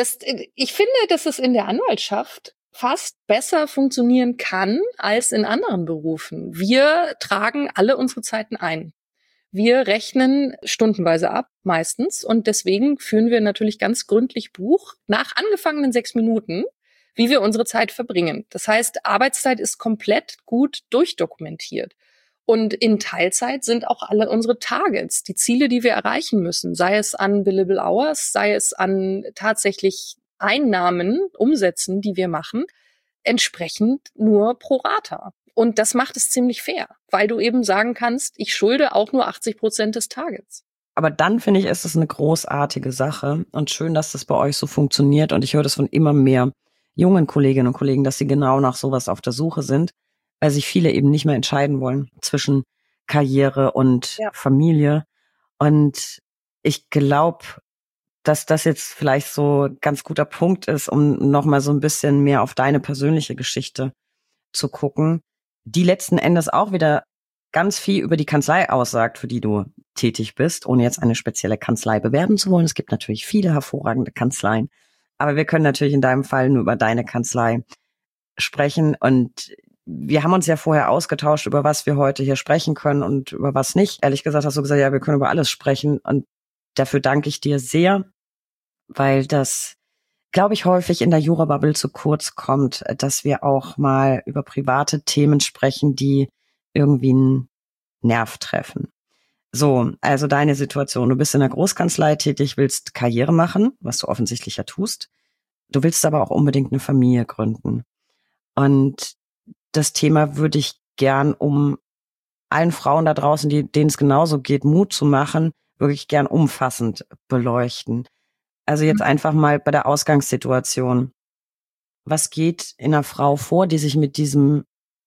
Ich finde, dass es in der Anwaltschaft fast besser funktionieren kann als in anderen Berufen. Wir tragen alle unsere Zeiten ein. Wir rechnen stundenweise ab, meistens. Und deswegen führen wir natürlich ganz gründlich Buch nach angefangenen 6 Minuten, wie wir unsere Zeit verbringen. Das heißt, Arbeitszeit ist komplett gut durchdokumentiert. Und in Teilzeit sind auch alle unsere Targets, die Ziele, die wir erreichen müssen, sei es an Billable Hours, sei es an tatsächlich Einnahmen, Umsätzen, die wir machen, entsprechend nur pro Rata. Und das macht es ziemlich fair, weil du eben sagen kannst, ich schulde auch nur 80% des Targets. Aber dann finde ich, ist es eine großartige Sache und schön, dass das bei euch so funktioniert. Und ich höre das von immer mehr jungen Kolleginnen und Kollegen, dass sie genau nach sowas auf der Suche sind, weil sich viele eben nicht mehr entscheiden wollen zwischen Karriere und Familie. Und ich glaube, dass das jetzt vielleicht so ein ganz guter Punkt ist, um nochmal so ein bisschen mehr auf deine persönliche Geschichte zu gucken, die letzten Endes auch wieder ganz viel über die Kanzlei aussagt, für die du tätig bist, ohne jetzt eine spezielle Kanzlei bewerben zu wollen. Es gibt natürlich viele hervorragende Kanzleien, aber wir können natürlich in deinem Fall nur über deine Kanzlei sprechen. Und wir haben uns ja vorher ausgetauscht, über was wir heute hier sprechen können und über was nicht. Ehrlich gesagt hast du gesagt, ja, wir können über alles sprechen. Und dafür danke ich dir sehr, weil das, glaube ich, häufig in der Jura-Bubble zu kurz kommt, dass wir auch mal über private Themen sprechen, die irgendwie einen Nerv treffen. So, also deine Situation. Du bist in der Großkanzlei tätig, willst Karriere machen, was du offensichtlich ja tust. Du willst aber auch unbedingt eine Familie gründen. Und das Thema würde ich gern, um allen Frauen da draußen, denen es genauso geht, Mut zu machen, wirklich gern umfassend beleuchten. Also jetzt einfach mal bei der Ausgangssituation. Was geht in einer Frau vor, die sich mit diesem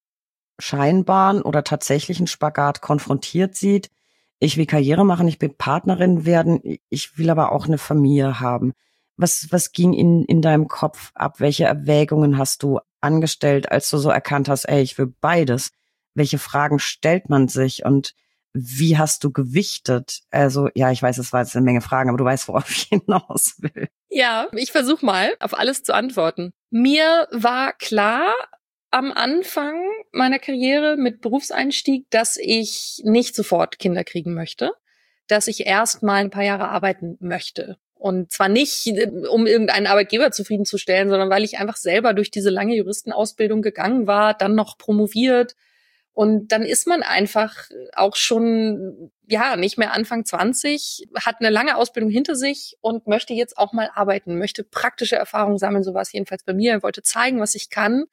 scheinbaren oder tatsächlichen Spagat konfrontiert sieht? Ich will Karriere machen, ich will Partnerin werden, ich will aber auch eine Familie haben. Was ging in deinem Kopf ab? Welche Erwägungen hast du angestellt, als du so erkannt hast, ey, ich will beides? Welche Fragen stellt man sich und wie hast du gewichtet? Also, ja, ich weiß, es war jetzt eine Menge Fragen, aber du weißt, worauf ich hinaus will. Ja, ich versuche mal, auf alles zu antworten. Mir war klar am Anfang meiner Karriere mit Berufseinstieg, dass ich nicht sofort Kinder kriegen möchte, dass ich erst mal ein paar Jahre arbeiten möchte. Und zwar nicht, um irgendeinen Arbeitgeber zufriedenzustellen, sondern weil ich einfach selber durch diese lange Juristenausbildung gegangen war, dann noch promoviert. Und dann ist man einfach auch schon, ja, nicht mehr Anfang 20, hat eine lange Ausbildung hinter sich und möchte jetzt auch mal arbeiten, möchte praktische Erfahrungen sammeln, so war es jedenfalls bei mir, wollte zeigen, was ich kann.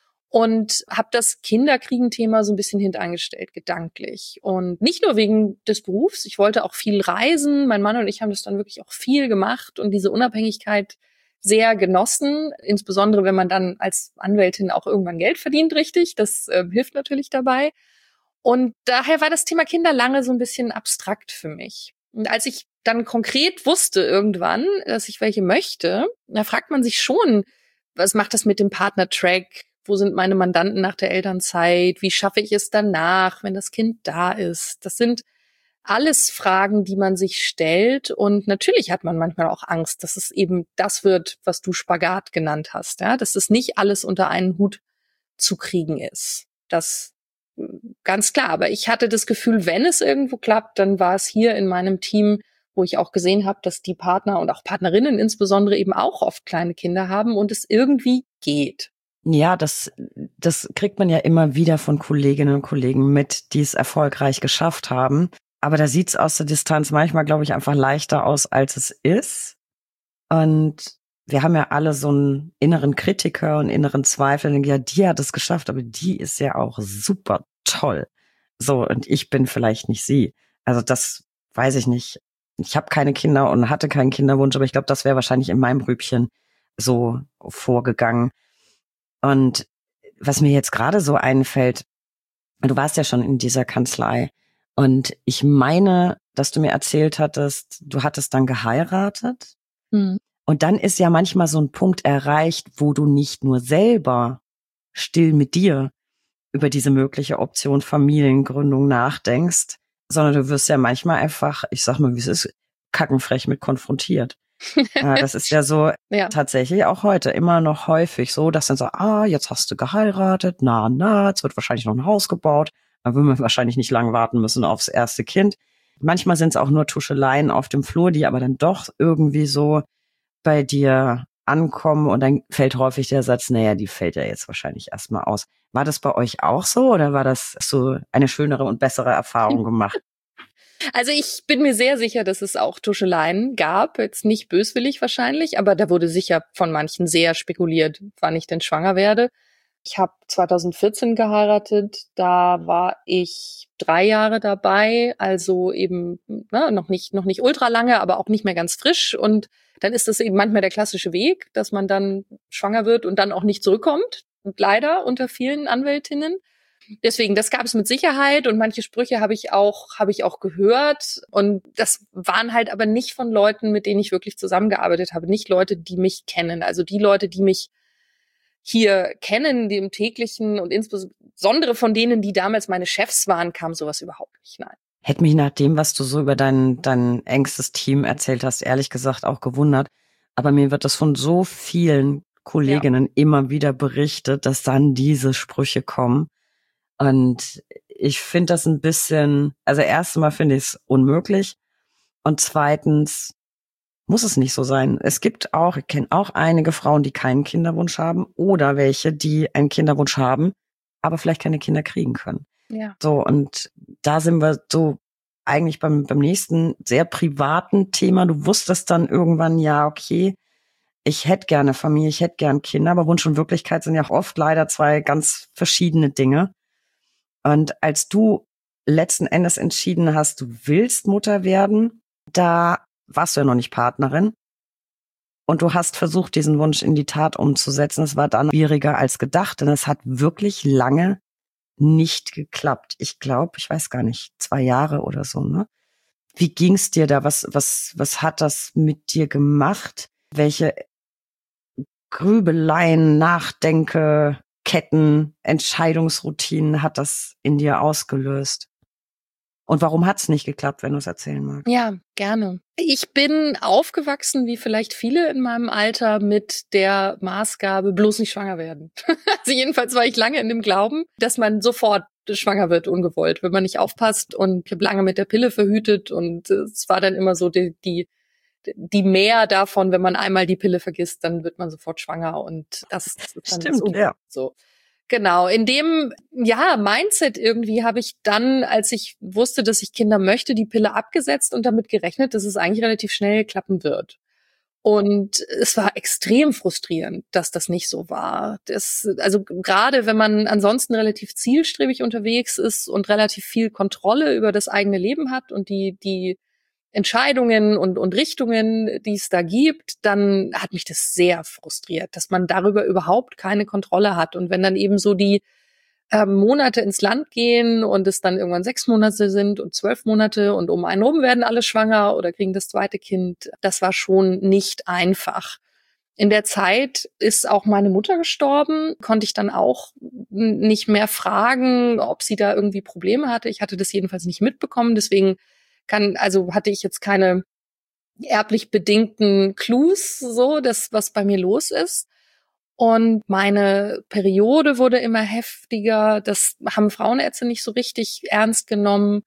Und habe das Kinderkriegen-Thema so ein bisschen hintangestellt, gedanklich. Und nicht nur wegen des Berufs, ich wollte auch viel reisen. Mein Mann und ich haben das dann wirklich auch viel gemacht und diese Unabhängigkeit sehr genossen, insbesondere wenn man dann als Anwältin auch irgendwann Geld verdient, richtig. Das hilft natürlich dabei. Und daher war das Thema Kinder lange so ein bisschen abstrakt für mich. Und als ich dann konkret wusste irgendwann, dass ich welche möchte, da fragt man sich schon, was macht das mit dem Partner-Track? Wo sind meine Mandanten nach der Elternzeit? Wie schaffe ich es danach, wenn das Kind da ist? Das sind alles Fragen, die man sich stellt. Und natürlich hat man manchmal auch Angst, dass es eben das wird, was du Spagat genannt hast. Ja? Dass es nicht alles unter einen Hut zu kriegen ist. Das ganz klar. Aber ich hatte das Gefühl, wenn es irgendwo klappt, dann war es hier in meinem Team, wo ich auch gesehen habe, dass die Partner und auch Partnerinnen insbesondere eben auch oft kleine Kinder haben und es irgendwie geht. Ja, das kriegt man ja immer wieder von Kolleginnen und Kollegen mit, die es erfolgreich geschafft haben. Aber da sieht's aus der Distanz manchmal, glaube ich, einfach leichter aus, als es ist. Und wir haben ja alle so einen inneren Kritiker und inneren Zweifel. Und denken, ja, die hat es geschafft, aber die ist ja auch super toll. So, und ich bin vielleicht nicht sie. Also das weiß ich nicht. Ich habe keine Kinder und hatte keinen Kinderwunsch, aber ich glaube, das wäre wahrscheinlich in meinem Grübchen so vorgegangen. Und was mir jetzt gerade so einfällt, du warst ja schon in dieser Kanzlei und ich meine, dass du mir erzählt hattest, du hattest dann geheiratet. Mhm. Und dann ist ja manchmal so ein Punkt erreicht, wo du nicht nur selber still mit dir über diese mögliche Option Familiengründung nachdenkst, sondern du wirst ja manchmal einfach, ich sag mal, wie es ist, kackenfrech mit konfrontiert. Das ist ja so tatsächlich auch heute immer noch häufig so, dass dann so, jetzt hast du geheiratet, jetzt wird wahrscheinlich noch ein Haus gebaut, dann will man wahrscheinlich nicht lang warten müssen aufs erste Kind. Manchmal sind es auch nur Tuscheleien auf dem Flur, die aber dann doch irgendwie so bei dir ankommen und dann fällt häufig der Satz, die fällt ja jetzt wahrscheinlich erstmal aus. War das bei euch auch so oder war das so eine schönere und bessere Erfahrung gemacht? Also ich bin mir sehr sicher, dass es auch Tuscheleien gab, jetzt nicht böswillig wahrscheinlich, aber da wurde sicher von manchen sehr spekuliert, wann ich denn schwanger werde. Ich habe 2014 geheiratet, da war ich 3 Jahre dabei, also eben noch nicht ultra lange, aber auch nicht mehr ganz frisch. Und dann ist das eben manchmal der klassische Weg, dass man dann schwanger wird und dann auch nicht zurückkommt. Und leider unter vielen Anwältinnen. Deswegen, das gab es mit Sicherheit und manche Sprüche habe ich auch gehört. Und das waren halt aber nicht von Leuten, mit denen ich wirklich zusammengearbeitet habe, nicht Leute, die mich kennen. Also die Leute, die mich hier kennen, die im täglichen und insbesondere von denen, die damals meine Chefs waren, kam sowas überhaupt nicht, nein. Hätte mich nach dem, was du so über dein engstes Team erzählt hast, ehrlich gesagt auch gewundert. Aber mir wird das von so vielen Kolleginnen immer wieder berichtet, dass dann diese Sprüche kommen. Und ich finde das ein bisschen, also erstens mal finde ich es unmöglich und zweitens muss es nicht so sein. Ich kenne auch einige Frauen, die keinen Kinderwunsch haben oder welche, die einen Kinderwunsch haben, aber vielleicht keine Kinder kriegen können. Ja. So, und da sind wir so eigentlich beim nächsten sehr privaten Thema. Du wusstest dann irgendwann, ja, okay, ich hätte gerne Familie, ich hätte gern Kinder, aber Wunsch und Wirklichkeit sind ja auch oft leider zwei ganz verschiedene Dinge. Und als du letzten Endes entschieden hast, du willst Mutter werden, da warst du ja noch nicht Partnerin. Und du hast versucht, diesen Wunsch in die Tat umzusetzen. Es war dann schwieriger als gedacht, denn es hat wirklich lange nicht geklappt. Ich glaube, ich weiß gar nicht, 2 Jahre oder so, ne? Wie ging's dir da? Was hat das mit dir gemacht? Welche Grübeleien, Nachdenke, Ketten, Entscheidungsroutinen hat das in dir ausgelöst? Und warum hat's nicht geklappt, wenn du es erzählen magst? Ja, gerne. Ich bin aufgewachsen, wie vielleicht viele in meinem Alter, mit der Maßgabe, bloß nicht schwanger werden. Also jedenfalls war ich lange in dem Glauben, dass man sofort schwanger wird, ungewollt, wenn man nicht aufpasst. Und ich habe lange mit der Pille verhütet und es war dann immer so die Mehr davon, wenn man einmal die Pille vergisst, dann wird man sofort schwanger und das ist dann Stimmt, ja. So. Genau, in dem Mindset irgendwie habe ich dann, als ich wusste, dass ich Kinder möchte, die Pille abgesetzt und damit gerechnet, dass es eigentlich relativ schnell klappen wird. Und es war extrem frustrierend, dass das nicht so war. Also gerade wenn man ansonsten relativ zielstrebig unterwegs ist und relativ viel Kontrolle über das eigene Leben hat und die Entscheidungen und Richtungen, die es da gibt, dann hat mich das sehr frustriert, dass man darüber überhaupt keine Kontrolle hat. Und wenn dann eben so die Monate ins Land gehen und es dann irgendwann 6 Monate sind und 12 Monate und um einen rum werden alle schwanger oder kriegen das zweite Kind, das war schon nicht einfach. In der Zeit ist auch meine Mutter gestorben, konnte ich dann auch nicht mehr fragen, ob sie da irgendwie Probleme hatte. Ich hatte das jedenfalls nicht mitbekommen, deswegen hatte ich jetzt keine erblich bedingten Clues, so, was bei mir los ist. Und meine Periode wurde immer heftiger. Das haben Frauenärzte nicht so richtig ernst genommen.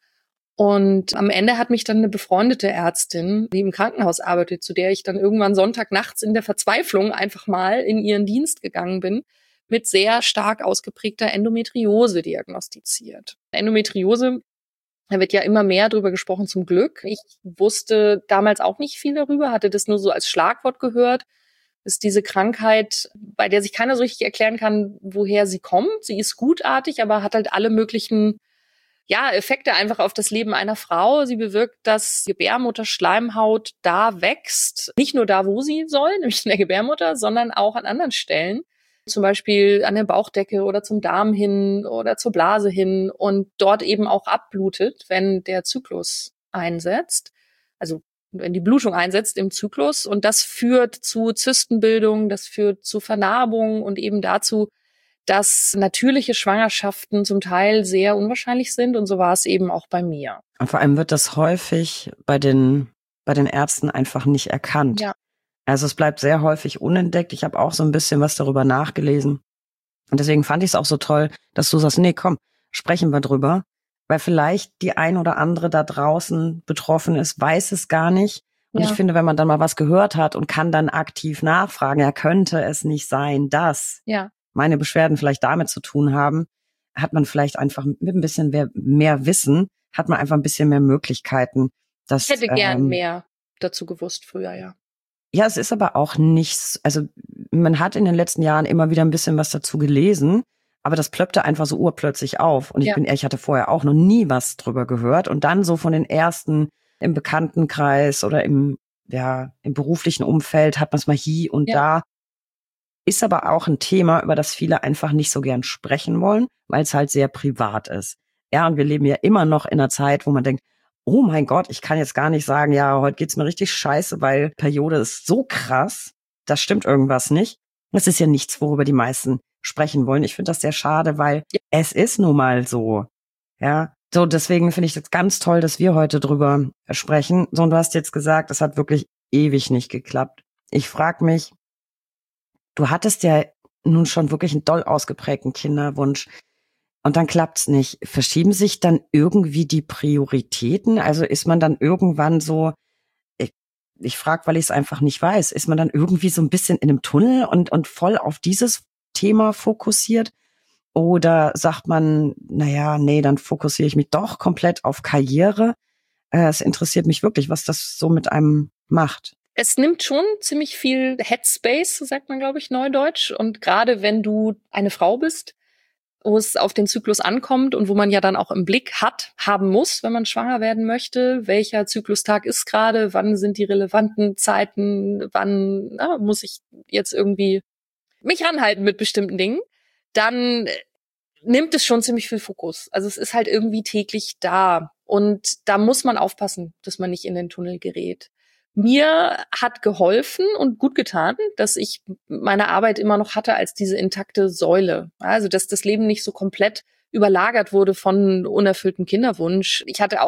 Und am Ende hat mich dann eine befreundete Ärztin, die im Krankenhaus arbeitet, zu der ich dann irgendwann Sonntagnachts in der Verzweiflung einfach mal in ihren Dienst gegangen bin, mit sehr stark ausgeprägter Endometriose diagnostiziert. Endometriose, da wird ja immer mehr drüber gesprochen, zum Glück. Ich wusste damals auch nicht viel darüber, hatte das nur so als Schlagwort gehört. Ist diese Krankheit, bei der sich keiner so richtig erklären kann, woher sie kommt. Sie ist gutartig, aber hat halt alle möglichen Effekte einfach auf das Leben einer Frau. Sie bewirkt, dass Gebärmutterschleimhaut da wächst. Nicht nur da, wo sie soll, nämlich in der Gebärmutter, sondern auch an anderen Stellen. Zum Beispiel an der Bauchdecke oder zum Darm hin oder zur Blase hin und dort eben auch abblutet, wenn der Zyklus einsetzt. Also wenn die Blutung einsetzt im Zyklus. Und das führt zu Zystenbildung, das führt zu Vernarbung und eben dazu, dass natürliche Schwangerschaften zum Teil sehr unwahrscheinlich sind. Und so war es eben auch bei mir. Und vor allem wird das häufig bei den Ärzten einfach nicht erkannt. Ja. Also es bleibt sehr häufig unentdeckt. Ich habe auch so ein bisschen was darüber nachgelesen. Und deswegen fand ich es auch so toll, dass du sagst, nee, komm, sprechen wir drüber. Weil vielleicht die ein oder andere da draußen betroffen ist, weiß es gar nicht. Und ich finde, wenn man dann mal was gehört hat und kann dann aktiv nachfragen, ja, könnte es nicht sein, dass meine Beschwerden vielleicht damit zu tun haben, hat man vielleicht einfach mit ein bisschen mehr Wissen, hat man einfach ein bisschen mehr Möglichkeiten. Ich hätte gern mehr dazu gewusst früher, ja. Ja, es ist aber auch nichts, also man hat in den letzten Jahren immer wieder ein bisschen was dazu gelesen, aber das plöppte einfach so urplötzlich auf. Und ich bin ehrlich, ich hatte vorher auch noch nie was drüber gehört. Und dann so von den ersten im Bekanntenkreis oder im beruflichen Umfeld hat man es mal hier und da. Ist aber auch ein Thema, über das viele einfach nicht so gern sprechen wollen, weil es halt sehr privat ist. Ja, und wir leben ja immer noch in einer Zeit, wo man denkt, oh mein Gott, ich kann jetzt gar nicht sagen, ja, heute geht's mir richtig scheiße, weil Periode ist so krass, da stimmt irgendwas nicht. Das ist ja nichts, worüber die meisten sprechen wollen. Ich finde das sehr schade, weil es ist nun mal so. Ja, so deswegen finde ich das ganz toll, dass wir heute drüber sprechen. So, und du hast jetzt gesagt, es hat wirklich ewig nicht geklappt. Ich frage mich, du hattest ja nun schon wirklich einen doll ausgeprägten Kinderwunsch und dann klappt's nicht. Verschieben sich dann irgendwie die Prioritäten? Also ist man dann irgendwann so, ich frage, weil ich es einfach nicht weiß, ist man dann irgendwie so ein bisschen in einem Tunnel und voll auf dieses Thema fokussiert? Oder sagt man, naja, nee, dann fokussiere ich mich doch komplett auf Karriere? Es interessiert mich wirklich, was das so mit einem macht. Es nimmt schon ziemlich viel Headspace, sagt man, glaube ich, neudeutsch. Und gerade wenn du eine Frau bist, wo es auf den Zyklus ankommt und wo man ja dann auch im Blick haben muss, wenn man schwanger werden möchte, welcher Zyklustag ist gerade, wann sind die relevanten Zeiten, wann muss ich jetzt irgendwie mich ranhalten mit bestimmten Dingen, dann nimmt es schon ziemlich viel Fokus. Also es ist halt irgendwie täglich da. Und da muss man aufpassen, dass man nicht in den Tunnel gerät. Mir hat geholfen und gut getan, dass ich meine Arbeit immer noch hatte als diese intakte Säule. Also, dass das Leben nicht so komplett überlagert wurde von unerfülltem Kinderwunsch. Ich hatte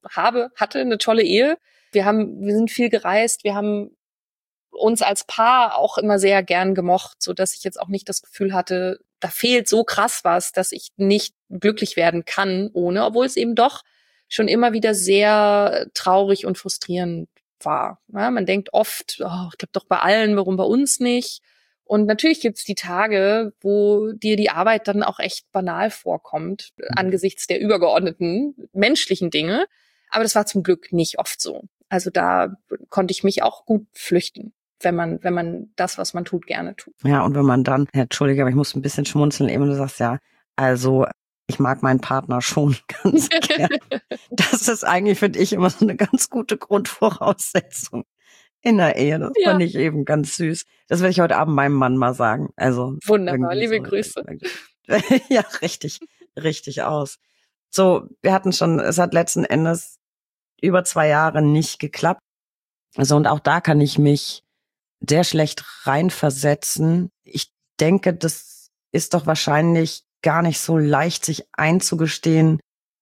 eine tolle Ehe. Wir sind viel gereist. Wir haben uns als Paar auch immer sehr gern gemocht, so dass ich jetzt auch nicht das Gefühl hatte, da fehlt so krass was, dass ich nicht glücklich werden kann ohne, obwohl es eben doch schon immer wieder sehr traurig und frustrierend war. Ja, man denkt oft, ich glaube doch bei allen, warum bei uns nicht? Und natürlich gibt's die Tage, wo dir die Arbeit dann auch echt banal vorkommt, angesichts der übergeordneten menschlichen Dinge. Aber das war zum Glück nicht oft so. Also da konnte ich mich auch gut flüchten, wenn man das, was man tut, gerne tut. Ja, und wenn man dann, Entschuldige, aber ich muss ein bisschen schmunzeln, eben du sagst ja, also ich mag meinen Partner schon ganz gern. Das ist eigentlich, finde ich, immer so eine ganz gute Grundvoraussetzung in der Ehe. Das fand ich eben ganz süß. Das werde ich heute Abend meinem Mann mal sagen. Also wunderbar, liebe Grüße. Ja, richtig aus. So, wir hatten schon, es hat letzten Endes über 2 Jahre nicht geklappt. Also und auch da kann ich mich sehr schlecht reinversetzen. Ich denke, das ist doch wahrscheinlich gar nicht so leicht, sich einzugestehen,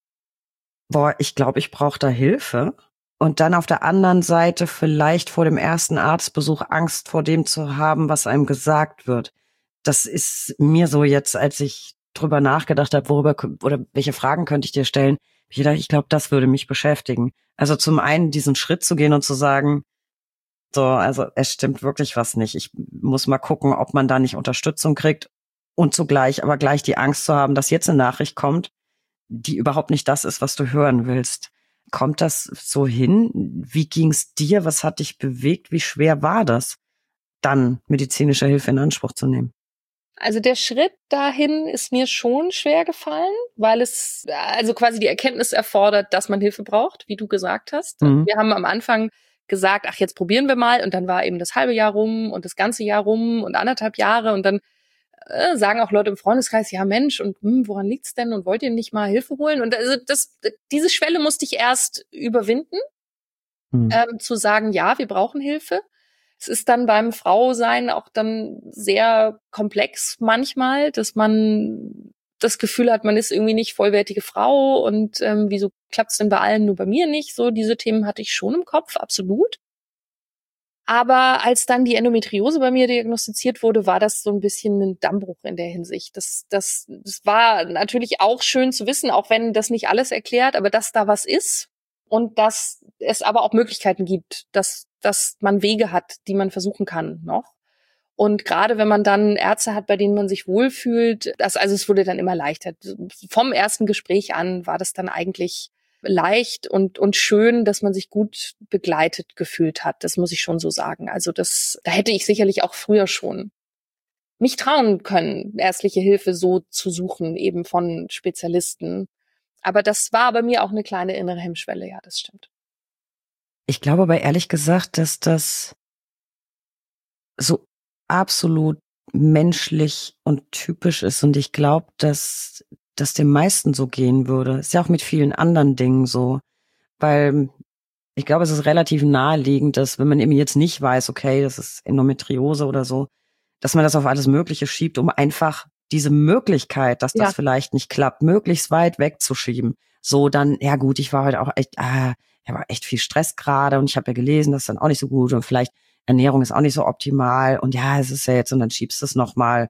ich glaube, ich brauche da Hilfe. Und dann auf der anderen Seite vielleicht vor dem ersten Arztbesuch Angst vor dem zu haben, was einem gesagt wird. Das ist mir so jetzt, als ich drüber nachgedacht habe, oder welche Fragen könnte ich dir stellen, ich glaube, das würde mich beschäftigen. Also zum einen diesen Schritt zu gehen und zu sagen, so, also es stimmt wirklich was nicht. Ich muss mal gucken, ob man da nicht Unterstützung kriegt und zugleich aber gleich die Angst zu haben, dass jetzt eine Nachricht kommt, die überhaupt nicht das ist, was du hören willst. Kommt das so hin? Wie ging's dir? Was hat dich bewegt? Wie schwer war das, dann medizinische Hilfe in Anspruch zu nehmen? Also der Schritt dahin ist mir schon schwer gefallen, weil es also quasi die Erkenntnis erfordert, dass man Hilfe braucht, wie du gesagt hast. Mhm. Wir haben am Anfang gesagt, jetzt probieren wir mal, und dann war eben das halbe Jahr rum und das ganze Jahr rum und 1,5 Jahre und dann sagen auch Leute im Freundeskreis, ja Mensch, und woran liegt's denn und wollt ihr nicht mal Hilfe holen? Und also diese Schwelle musste ich erst überwinden, zu sagen, ja, wir brauchen Hilfe. Es ist dann beim Frausein auch dann sehr komplex manchmal, dass man das Gefühl hat, man ist irgendwie nicht vollwertige Frau und wieso klappt's denn bei allen, nur bei mir nicht? So, diese Themen hatte ich schon im Kopf, absolut. Aber als dann die Endometriose bei mir diagnostiziert wurde, war das so ein bisschen ein Dammbruch in der Hinsicht. Das war natürlich auch schön zu wissen, auch wenn das nicht alles erklärt, aber dass da was ist und dass es aber auch Möglichkeiten gibt, dass man Wege hat, die man versuchen kann noch. Und gerade wenn man dann Ärzte hat, bei denen man sich wohlfühlt, also es wurde dann immer leichter. Vom ersten Gespräch an war das dann eigentlich leicht und schön, dass man sich gut begleitet gefühlt hat. Das muss ich schon so sagen. Also da hätte ich sicherlich auch früher schon mich trauen können, ärztliche Hilfe so zu suchen, eben von Spezialisten. Aber das war bei mir auch eine kleine innere Hemmschwelle, ja, das stimmt. Ich glaube aber ehrlich gesagt, dass das so absolut menschlich und typisch ist. Und ich glaube, dass das den meisten so gehen würde. Ist ja auch mit vielen anderen Dingen so. Weil ich glaube, es ist relativ naheliegend, dass wenn man eben jetzt nicht weiß, okay, das ist Endometriose oder so, dass man das auf alles Mögliche schiebt, um einfach diese Möglichkeit, dass Ja. das vielleicht nicht klappt, möglichst weit wegzuschieben. So dann, ja gut, ich war heute auch echt, ich habe echt viel Stress gerade und ich habe ja gelesen, das ist dann auch nicht so gut und vielleicht Ernährung ist auch nicht so optimal und ja, es ist ja jetzt und dann schiebst du es nochmal.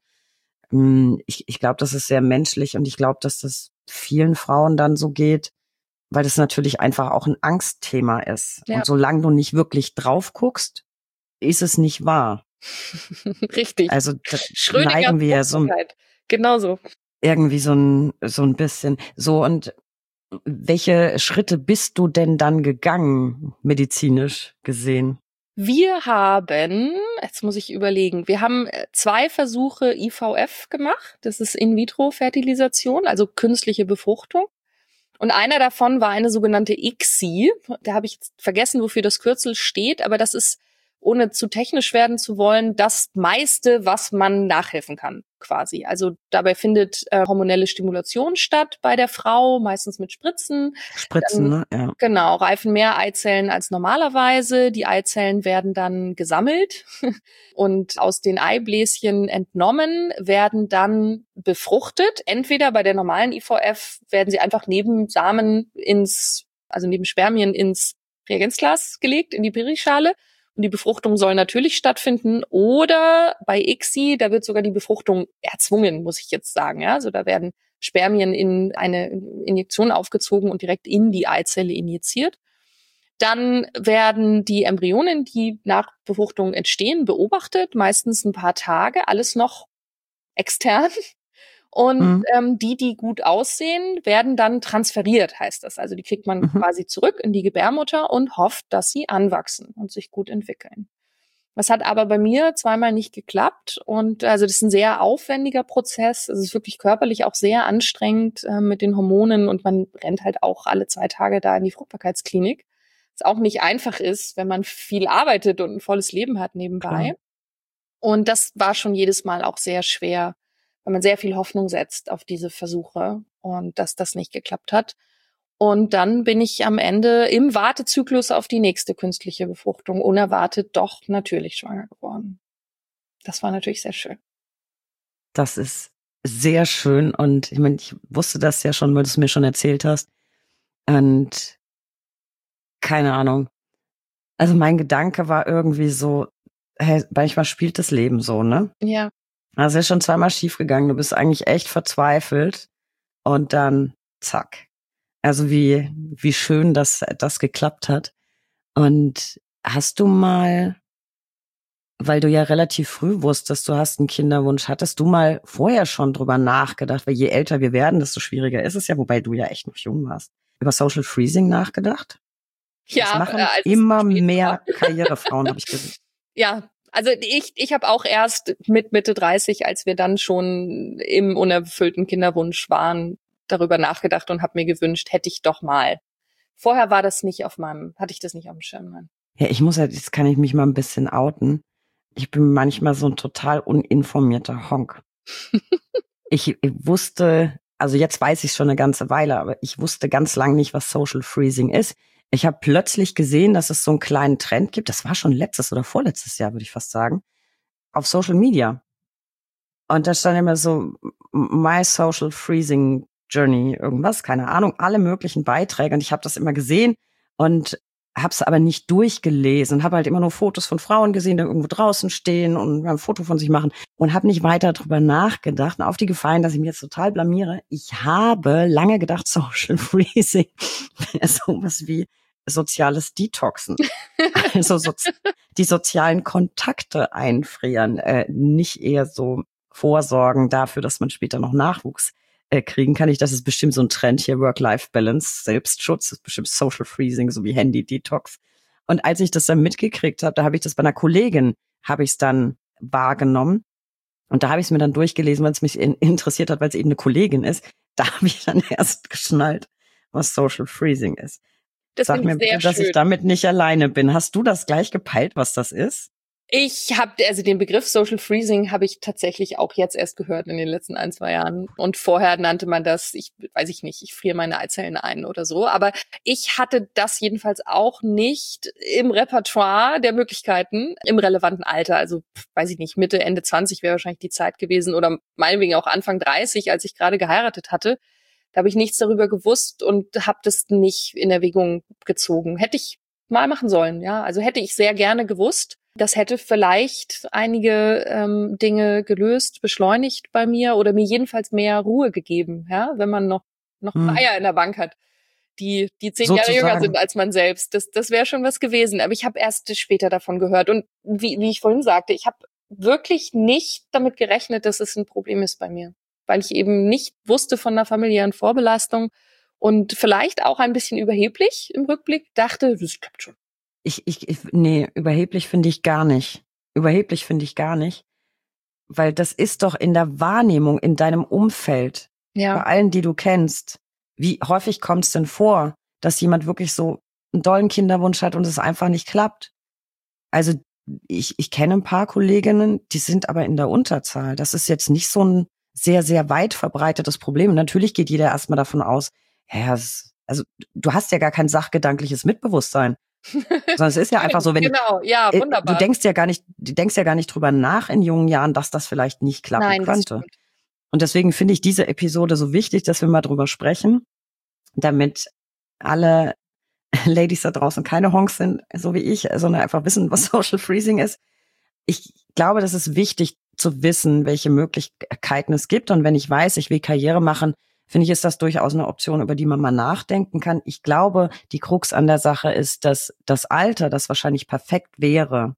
Ich glaube, das ist sehr menschlich und ich glaube, dass das vielen Frauen dann so geht, weil das natürlich einfach auch ein Angstthema ist. Ja. Und solange du nicht wirklich drauf guckst, ist es nicht wahr. Richtig. Also da Schrödingers neigen wir ja so Fruchtbarkeit. Genauso. irgendwie so ein bisschen. So, und welche Schritte bist du denn dann gegangen, medizinisch gesehen? Wir haben, jetzt muss ich überlegen, wir haben 2 Versuche IVF gemacht. Das ist In-vitro-Fertilisation, also künstliche Befruchtung. Und einer davon war eine sogenannte ICSI. Da habe ich jetzt vergessen, wofür das Kürzel steht, aber das ist, ohne zu technisch werden zu wollen, das meiste, was man nachhelfen kann, quasi. Also dabei findet hormonelle Stimulation statt bei der Frau, meistens mit Spritzen. Spritzen, ne? Ja. Genau, reifen mehr Eizellen als normalerweise. Die Eizellen werden dann gesammelt und aus den Eibläschen entnommen, werden dann befruchtet. Entweder bei der normalen IVF werden sie einfach neben Samen neben Spermien ins Reagenzglas gelegt, in die Perischale. Und die Befruchtung soll natürlich stattfinden. Oder bei ICSI, da wird sogar die Befruchtung erzwungen, muss ich jetzt sagen. Ja? Also da werden Spermien in eine Injektion aufgezogen und direkt in die Eizelle injiziert. Dann werden die Embryonen, die nach Befruchtung entstehen, beobachtet, meistens ein paar Tage, alles noch extern. Und die gut aussehen, werden dann transferiert, heißt das. Also die kriegt man quasi zurück in die Gebärmutter und hofft, dass sie anwachsen und sich gut entwickeln. Das hat aber bei mir zweimal nicht geklappt. Und also das ist ein sehr aufwendiger Prozess. Es ist wirklich körperlich auch sehr anstrengend mit den Hormonen und man rennt halt auch alle 2 Tage da in die Fruchtbarkeitsklinik. Was auch nicht einfach ist, wenn man viel arbeitet und ein volles Leben hat nebenbei. Klar. Und das war schon jedes Mal auch sehr schwer, weil man sehr viel Hoffnung setzt auf diese Versuche und dass das nicht geklappt hat. Und dann bin ich am Ende im Wartezyklus auf die nächste künstliche Befruchtung unerwartet doch natürlich schwanger geworden. Das war natürlich sehr schön. Das ist sehr schön und ich meine, ich wusste das ja schon, weil du es mir schon erzählt hast. Und keine Ahnung. Also mein Gedanke war irgendwie so, hey, manchmal spielt das Leben so, ne? Ja. Also ist schon zweimal schief gegangen. Du bist eigentlich echt verzweifelt und dann zack. Also wie schön, dass das geklappt hat. Und hast du mal, weil du ja relativ früh wusstest, du hast einen Kinderwunsch, hattest du mal vorher schon drüber nachgedacht, weil je älter wir werden, desto schwieriger ist es ja, wobei du ja echt noch jung warst, über Social Freezing nachgedacht? Ja, das machen immer mehr Karrierefrauen, habe ich gesehen. Ja, also ich habe auch erst mit Mitte 30, als wir dann schon im unerfüllten Kinderwunsch waren, darüber nachgedacht und habe mir gewünscht, hätte ich doch mal. Vorher war das nicht hatte ich das nicht auf dem Schirm. Nein. Ja, jetzt kann ich mich mal ein bisschen outen. Ich bin manchmal so ein total uninformierter Honk. Ich wusste, also jetzt weiß ich schon eine ganze Weile, aber ich wusste ganz lang nicht, was Social Freezing ist. Ich habe plötzlich gesehen, dass es so einen kleinen Trend gibt. Das war schon letztes oder vorletztes Jahr, würde ich fast sagen, auf Social Media. Und da stand immer so My Social Freezing Journey, irgendwas, keine Ahnung, alle möglichen Beiträge. Und ich habe das immer gesehen und habe es aber nicht durchgelesen und habe halt immer nur Fotos von Frauen gesehen, die irgendwo draußen stehen und ein Foto von sich machen und habe nicht weiter drüber nachgedacht und auf die Gefallen, dass ich mich jetzt total blamiere. Ich habe lange gedacht, Social Freezing wäre sowas wie soziales Detoxen. Also die sozialen Kontakte einfrieren, nicht eher so vorsorgen dafür, dass man später noch Nachwuchs kriegen kann. Das ist bestimmt so ein Trend hier, Work-Life-Balance, Selbstschutz, das ist bestimmt Social Freezing, so wie Handy-Detox. Und als ich das dann mitgekriegt habe, da habe ich das bei einer Kollegin, habe ich es dann wahrgenommen. Und da habe ich es mir dann durchgelesen, weil es mich interessiert hat, weil es eben eine Kollegin ist. Da habe ich dann erst geschnallt, was Social Freezing ist. Das Sag finde ich mir sehr bitte, dass ich schön. damit nicht alleine bin. Hast du das gleich gepeilt, was das ist? Ich habe, also den Begriff Social Freezing habe ich tatsächlich auch jetzt erst gehört in den letzten 1, 2 Jahren. Und vorher nannte man das, weiß ich nicht, ich friere meine Eizellen ein oder so. Aber ich hatte das jedenfalls auch nicht im Repertoire der Möglichkeiten im relevanten Alter. Also, weiß ich nicht, Mitte, Ende 20 wäre wahrscheinlich die Zeit gewesen oder meinetwegen auch Anfang 30, als ich gerade geheiratet hatte. Da habe ich nichts darüber gewusst und habe das nicht in Erwägung gezogen. Hätte ich mal machen sollen, ja. Also hätte ich sehr gerne gewusst. Das hätte vielleicht einige Dinge gelöst, beschleunigt bei mir oder mir jedenfalls mehr Ruhe gegeben, ja, wenn man noch Eier in der Bank hat, die 10 Jahre jünger sind als man selbst. Das wäre schon was gewesen. Aber ich habe erst später davon gehört. Und wie ich vorhin sagte, ich habe wirklich nicht damit gerechnet, dass es ein Problem ist bei mir, weil ich eben nicht wusste von einer familiären Vorbelastung und vielleicht auch ein bisschen überheblich im Rückblick dachte, das klappt schon. Nee, überheblich finde ich gar nicht. Überheblich finde ich gar nicht. Weil das ist doch in der Wahrnehmung, in deinem Umfeld, Ja. bei allen, die du kennst. Wie häufig kommt es denn vor, dass jemand wirklich so einen dollen Kinderwunsch hat und es einfach nicht klappt? Also ich kenne ein paar Kolleginnen, die sind aber in der Unterzahl. Das ist jetzt nicht so ein sehr, sehr weit verbreitetes Problem. Natürlich geht jeder erstmal davon aus, also du hast ja gar kein sachgedankliches Mitbewusstsein. Sondern es ist ja einfach so, wenn genau, ja, wunderbar. du denkst ja gar nicht drüber nach in jungen Jahren, dass das vielleicht nicht klappen Nein, könnte. Und deswegen finde ich diese Episode so wichtig, dass wir mal drüber sprechen, damit alle Ladies da draußen keine Honks sind, so wie ich, sondern einfach wissen, was Social Freezing ist. Ich glaube, das ist wichtig zu wissen, welche Möglichkeiten es gibt. Und wenn ich weiß, ich will Karriere machen, finde ich, ist das durchaus eine Option, über die man mal nachdenken kann. Ich glaube, die Krux an der Sache ist, dass das Alter, das wahrscheinlich perfekt wäre,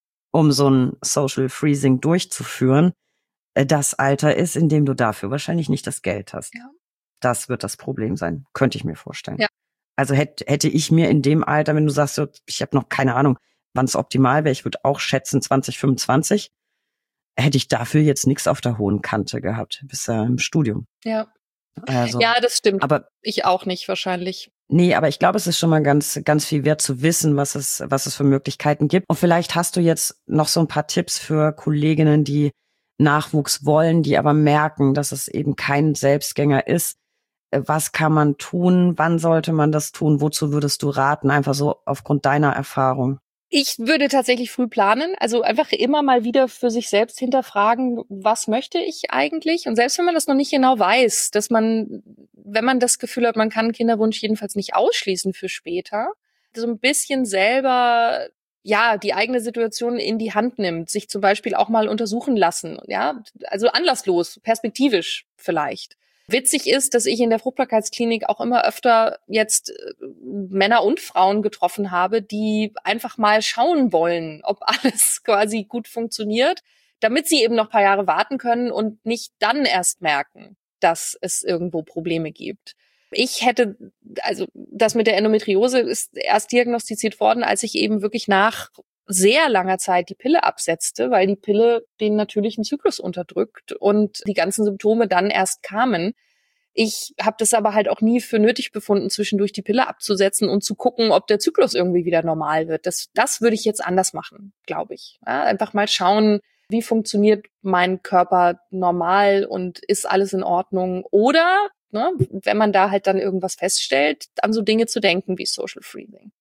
um so ein Social Freezing durchzuführen, das Alter ist, in dem du dafür wahrscheinlich nicht das Geld hast. Ja. Das wird das Problem sein, könnte ich mir vorstellen. Ja. Also hätte ich mir in dem Alter, wenn du sagst, so, ich habe noch keine Ahnung, wann es optimal wäre, ich würde auch schätzen 2025, hätte ich dafür jetzt nichts auf der hohen Kante gehabt, bis im Studium. Ja. Also, Ja, das stimmt. Aber ich auch nicht wahrscheinlich. Nee, aber ich glaube, es ist schon mal ganz, ganz viel wert zu wissen, was es für Möglichkeiten gibt. Und vielleicht hast du jetzt noch so ein paar Tipps für Kolleginnen, die Nachwuchs wollen, die aber merken, dass es eben kein Selbstgänger ist. Was kann man tun? Wann sollte man das tun? Wozu würdest du raten? Einfach so aufgrund deiner Erfahrung. Ich würde tatsächlich früh planen, also einfach immer mal wieder für sich selbst hinterfragen, was möchte ich eigentlich? Und selbst wenn man das noch nicht genau weiß, dass man, wenn man das Gefühl hat, man kann einen Kinderwunsch jedenfalls nicht ausschließen für später, so ein bisschen selber, ja, die eigene Situation in die Hand nimmt, sich zum Beispiel auch mal untersuchen lassen, ja, also anlasslos, perspektivisch vielleicht. Witzig ist, dass ich in der Fruchtbarkeitsklinik auch immer öfter jetzt Männer und Frauen getroffen habe, die einfach mal schauen wollen, ob alles quasi gut funktioniert, damit sie eben noch ein paar Jahre warten können und nicht dann erst merken, dass es irgendwo Probleme gibt. Ich hätte, also das mit der Endometriose ist erst diagnostiziert worden, als ich eben wirklich nach sehr langer Zeit die Pille absetzte, weil die Pille den natürlichen Zyklus unterdrückt und die ganzen Symptome dann erst kamen. Ich habe das aber halt auch nie für nötig befunden, zwischendurch die Pille abzusetzen und zu gucken, ob der Zyklus irgendwie wieder normal wird. Das würde ich jetzt anders machen, glaube ich. Ja, einfach mal schauen, wie funktioniert mein Körper normal und ist alles in Ordnung? Oder, ne, wenn man da halt dann irgendwas feststellt, an so Dinge zu denken wie Social Freezing.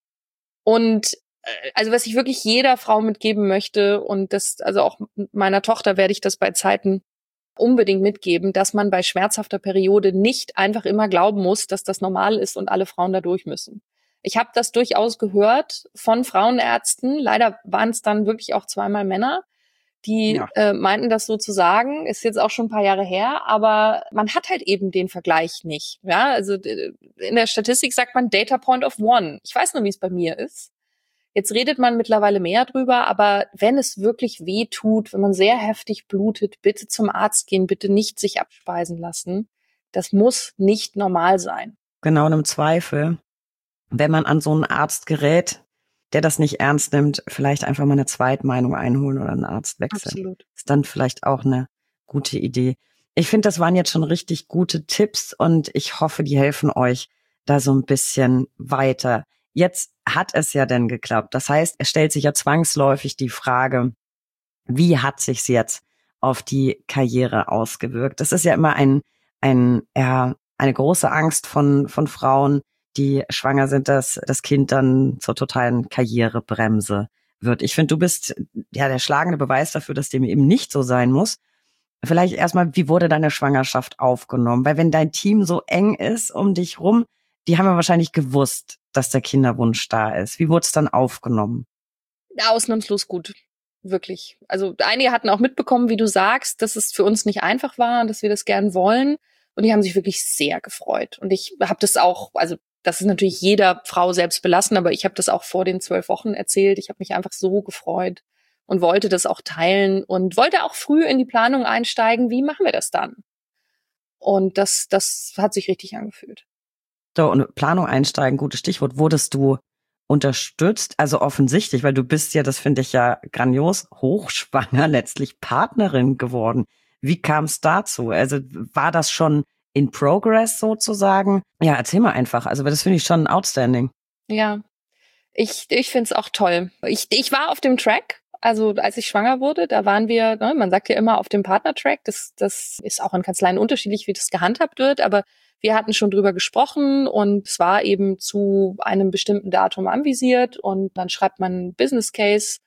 Und also was ich wirklich jeder Frau mitgeben möchte, und das, also auch meiner Tochter werde ich das bei Zeiten unbedingt mitgeben, dass man bei schmerzhafter Periode nicht einfach immer glauben muss, dass das normal ist und alle Frauen da durch müssen. Ich habe das durchaus gehört von Frauenärzten. Leider waren es dann wirklich auch zweimal Männer, die meinten das so zu sagen. Ist jetzt auch schon ein paar Jahre her, aber man hat halt eben den Vergleich nicht. Ja, also in der Statistik sagt man Data Point of One. Ich weiß nur, wie es bei mir ist. Jetzt redet man mittlerweile mehr drüber, aber wenn es wirklich weh tut, wenn man sehr heftig blutet, bitte zum Arzt gehen, bitte nicht sich abspeisen lassen. Das muss nicht normal sein. Genau, und im Zweifel, wenn man an so einen Arzt gerät, der das nicht ernst nimmt, vielleicht einfach mal eine Zweitmeinung einholen oder einen Arzt wechseln. Absolut. Ist dann vielleicht auch eine gute Idee. Ich finde, das waren jetzt schon richtig gute Tipps und ich hoffe, die helfen euch da so ein bisschen weiter. Jetzt hat es ja denn geklappt. Das heißt, es stellt sich ja zwangsläufig die Frage, wie hat sich's jetzt auf die Karriere ausgewirkt? Das ist ja immer eine große Angst von Frauen, die schwanger sind, dass das Kind dann zur totalen Karrierebremse wird. Ich finde, du bist ja der schlagende Beweis dafür, dass dem eben nicht so sein muss. Vielleicht erstmal, wie wurde deine Schwangerschaft aufgenommen? Weil wenn dein Team so eng ist um dich rum, die haben ja wahrscheinlich gewusst, dass der Kinderwunsch da ist. Wie wurde es dann aufgenommen? Ausnahmslos gut. Wirklich. Also einige hatten auch mitbekommen, wie du sagst, dass es für uns nicht einfach war und dass wir das gern wollen. Und die haben sich wirklich sehr gefreut. Und ich habe das auch, also das ist natürlich jeder Frau selbst belassen, aber ich habe das auch vor den 12 Wochen erzählt. Ich habe mich einfach so gefreut und wollte das auch teilen und wollte auch früh in die Planung einsteigen. Wie machen wir das dann? Und das hat sich richtig angefühlt. So, und Planung einsteigen, gutes Stichwort. Wurdest du unterstützt? Also offensichtlich, weil du bist ja, das finde ich ja grandios, hochschwanger, letztlich Partnerin geworden. Wie kam es dazu? Also war das schon in progress sozusagen? Ja, erzähl mal einfach. Also das finde ich schon outstanding. Ja, ich finde es auch toll. Ich war auf dem Track. Also als ich schwanger wurde, da waren wir, ne, man sagt ja immer auf dem Partner-Track, das ist auch in Kanzleien unterschiedlich, wie das gehandhabt wird, aber wir hatten schon drüber gesprochen und es war eben zu einem bestimmten Datum anvisiert und dann schreibt man einen Business Case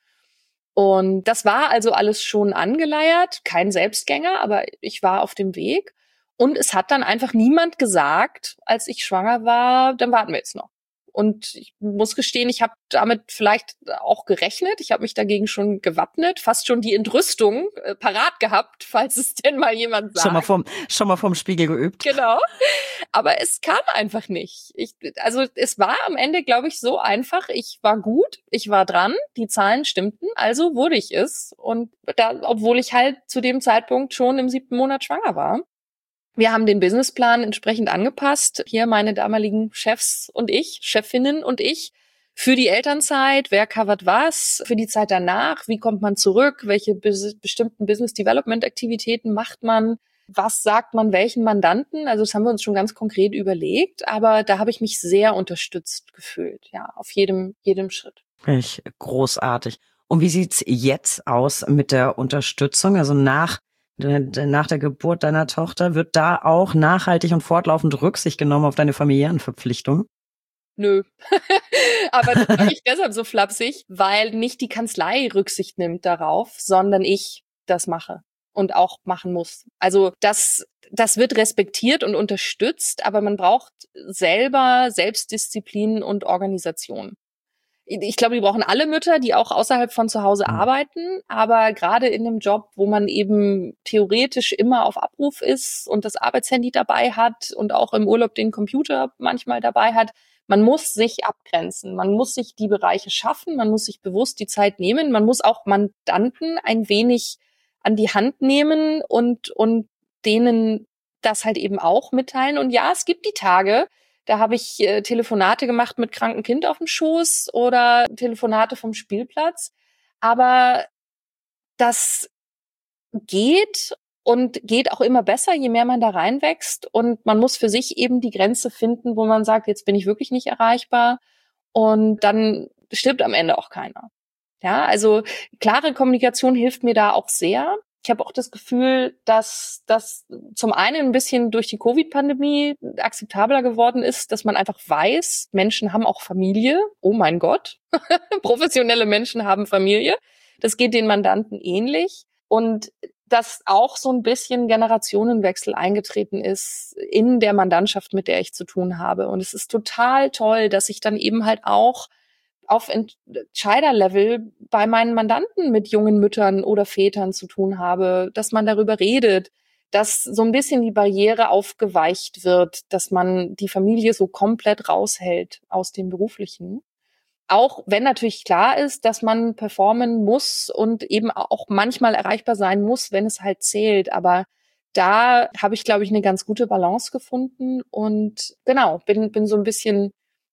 und das war also alles schon angeleiert, kein Selbstgänger, aber ich war auf dem Weg und es hat dann einfach niemand gesagt, als ich schwanger war, dann warten wir jetzt noch. Und ich muss gestehen, ich habe damit vielleicht auch gerechnet. Ich habe mich dagegen schon gewappnet, fast schon die Entrüstung parat gehabt, falls es denn mal jemand sagt. Schon mal vom Spiegel geübt. Genau. Aber es kam einfach nicht. Also es war am Ende, glaube ich, so einfach. Ich war gut, ich war dran, die Zahlen stimmten, also wurde ich es. Und da, obwohl ich halt zu dem Zeitpunkt schon im 7. Monat schwanger war. Wir haben den Businessplan entsprechend angepasst. Hier meine damaligen Chefinnen und ich, für die Elternzeit, wer covert was, für die Zeit danach, wie kommt man zurück, welche bestimmten Business Development Aktivitäten macht man, was sagt man welchen Mandanten. Also das haben wir uns schon ganz konkret überlegt, aber da habe ich mich sehr unterstützt gefühlt, ja, auf jedem Schritt. Echt großartig. Und wie sieht's jetzt aus mit der Unterstützung? Also nach der Geburt deiner Tochter, wird da auch nachhaltig und fortlaufend Rücksicht genommen auf deine familiären Verpflichtungen? Nö. Aber das sage ich deshalb so flapsig, weil nicht die Kanzlei Rücksicht nimmt darauf, sondern ich das mache und auch machen muss. Also das wird respektiert und unterstützt, aber man braucht selber Selbstdisziplin und Organisation. Ich glaube, die brauchen alle Mütter, die auch außerhalb von zu Hause arbeiten, aber gerade in einem Job, wo man eben theoretisch immer auf Abruf ist und das Arbeitshandy dabei hat und auch im Urlaub den Computer manchmal dabei hat, man muss sich abgrenzen, man muss sich die Bereiche schaffen, man muss sich bewusst die Zeit nehmen, man muss auch Mandanten ein wenig an die Hand nehmen und denen das halt eben auch mitteilen. Und ja, es gibt die Tage, da habe ich Telefonate gemacht mit krankem Kind auf dem Schoß oder Telefonate vom Spielplatz. Aber das geht und geht auch immer besser, je mehr man da reinwächst. Und man muss für sich eben die Grenze finden, wo man sagt, jetzt bin ich wirklich nicht erreichbar. Und dann stirbt am Ende auch keiner. Ja, also klare Kommunikation hilft mir da auch sehr. Ich habe auch das Gefühl, dass das zum einen ein bisschen durch die Covid-Pandemie akzeptabler geworden ist, dass man einfach weiß, Menschen haben auch Familie. Oh mein Gott, professionelle Menschen haben Familie. Das geht den Mandanten ähnlich. Und dass auch so ein bisschen Generationenwechsel eingetreten ist in der Mandantschaft, mit der ich zu tun habe. Und es ist total toll, dass ich dann eben halt auch auf Entscheiderlevel bei meinen Mandanten mit jungen Müttern oder Vätern zu tun habe, dass man darüber redet, dass so ein bisschen die Barriere aufgeweicht wird, dass man die Familie so komplett raushält aus dem Beruflichen. Auch wenn natürlich klar ist, dass man performen muss und eben auch manchmal erreichbar sein muss, wenn es halt zählt. Aber da habe ich, glaube ich, eine ganz gute Balance gefunden und genau, bin so ein bisschen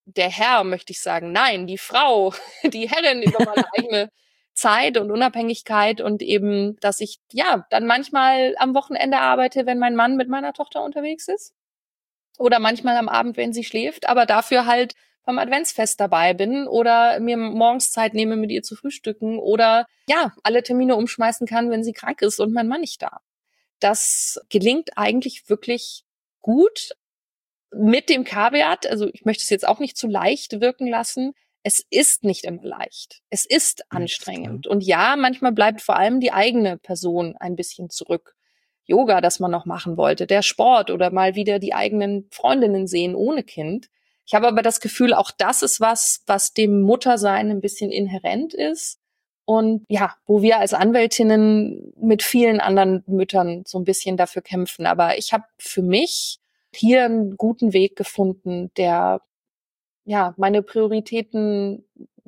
der Herr, möchte ich sagen, nein, die Frau, die Herrin über meine eigene Zeit und Unabhängigkeit und eben, dass ich dann manchmal am Wochenende arbeite, wenn mein Mann mit meiner Tochter unterwegs ist oder manchmal am Abend, wenn sie schläft, aber dafür halt beim Adventsfest dabei bin oder mir morgens Zeit nehme, mit ihr zu frühstücken oder alle Termine umschmeißen kann, wenn sie krank ist und mein Mann nicht da. Das gelingt eigentlich wirklich gut mit dem Caveat, also ich möchte es jetzt auch nicht zu leicht wirken lassen, es ist nicht immer leicht. Es ist anstrengend. Und ja, manchmal bleibt vor allem die eigene Person ein bisschen zurück. Yoga, das man noch machen wollte, der Sport oder mal wieder die eigenen Freundinnen sehen ohne Kind. Ich habe aber das Gefühl, auch das ist was dem Muttersein ein bisschen inhärent ist. Und wo wir als Anwältinnen mit vielen anderen Müttern so ein bisschen dafür kämpfen. Aber ich habe für mich hier einen guten Weg gefunden, der meine Prioritäten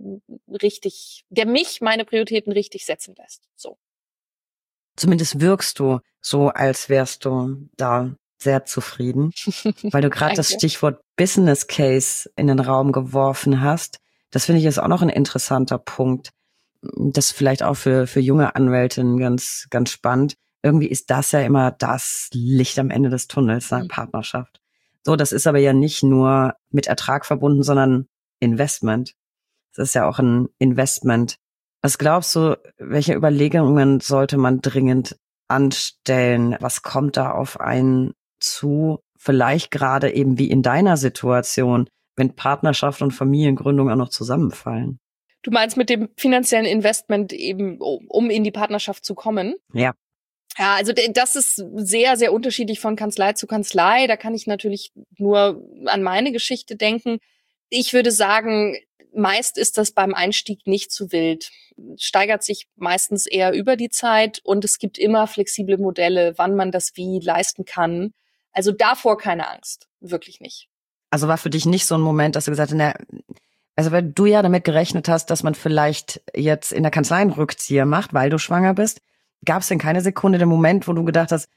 meine Prioritäten richtig setzen lässt. So. Zumindest wirkst du so, als wärst du da sehr zufrieden, weil du gerade das Stichwort Business Case in den Raum geworfen hast. Das finde ich ist auch noch ein interessanter Punkt. Das ist vielleicht auch für junge Anwältinnen ganz, ganz spannend. Irgendwie ist das ja immer das Licht am Ende des Tunnels, eine Partnerschaft. So, das ist aber ja nicht nur mit Ertrag verbunden, sondern Investment. Das ist ja auch ein Investment. Was glaubst du, welche Überlegungen sollte man dringend anstellen? Was kommt da auf einen zu? Vielleicht gerade eben wie in deiner Situation, wenn Partnerschaft und Familiengründung auch noch zusammenfallen. Du meinst mit dem finanziellen Investment eben, um in die Partnerschaft zu kommen? Ja. Ja, also das ist sehr, sehr unterschiedlich von Kanzlei zu Kanzlei. Da kann ich natürlich nur an meine Geschichte denken. Ich würde sagen, meist ist das beim Einstieg nicht zu wild. Steigert sich meistens eher über die Zeit und es gibt immer flexible Modelle, wann man das wie leisten kann. Also davor keine Angst. Wirklich nicht. Also war für dich nicht so ein Moment, dass du gesagt hast, also wenn du ja damit gerechnet hast, dass man vielleicht jetzt in der Kanzlei einen Rückzieher macht, weil du schwanger bist, gab es denn keine Sekunde den Moment, wo du gedacht hast,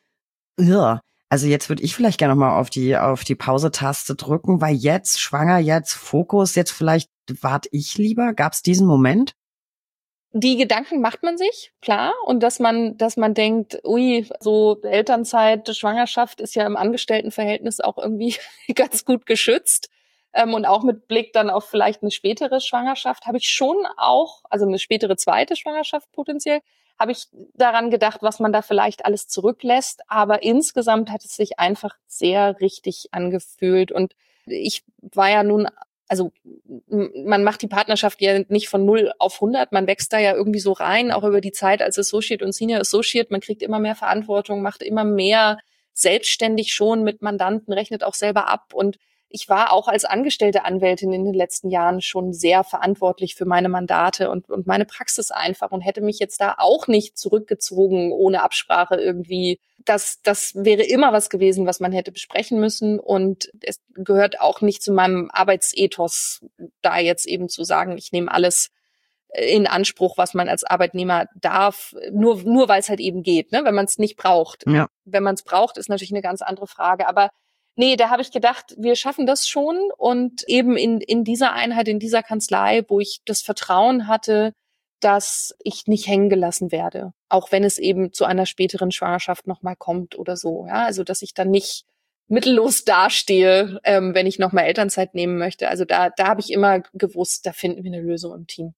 also jetzt würde ich vielleicht gerne nochmal auf die Pause-Taste drücken, weil jetzt schwanger, jetzt Fokus, jetzt vielleicht warte ich lieber. Gab es diesen Moment? Die Gedanken macht man sich, klar. Und dass man denkt, ui, so Elternzeit, Schwangerschaft ist ja im Angestelltenverhältnis auch irgendwie ganz gut geschützt. Und auch mit Blick dann auf vielleicht eine spätere Schwangerschaft habe ich schon auch, also eine spätere zweite Schwangerschaft potenziell, habe ich daran gedacht, was man da vielleicht alles zurücklässt. Aber insgesamt hat es sich einfach sehr richtig angefühlt. Und ich war ja nun, also man macht die Partnerschaft ja nicht von 0 auf 100, man wächst da ja irgendwie so rein, auch über die Zeit als Associate und Senior Associate, man kriegt immer mehr Verantwortung, macht immer mehr selbstständig schon mit Mandanten, rechnet auch selber ab und ich war auch als angestellte Anwältin in den letzten Jahren schon sehr verantwortlich für meine Mandate und meine Praxis einfach und hätte mich jetzt da auch nicht zurückgezogen ohne Absprache irgendwie. Das wäre immer was gewesen, was man hätte besprechen müssen und es gehört auch nicht zu meinem Arbeitsethos, da jetzt eben zu sagen, ich nehme alles in Anspruch, was man als Arbeitnehmer darf, nur weil es halt eben geht, ne? Wenn man es nicht braucht. Ja. Wenn man es braucht, ist natürlich eine ganz andere Frage, aber nee, da habe ich gedacht, wir schaffen das schon und eben in dieser Einheit, in dieser Kanzlei, wo ich das Vertrauen hatte, dass ich nicht hängen gelassen werde, auch wenn es eben zu einer späteren Schwangerschaft nochmal kommt oder so, ja, also dass ich dann nicht mittellos dastehe, wenn ich nochmal Elternzeit nehmen möchte. Also da habe ich immer gewusst, da finden wir eine Lösung im Team.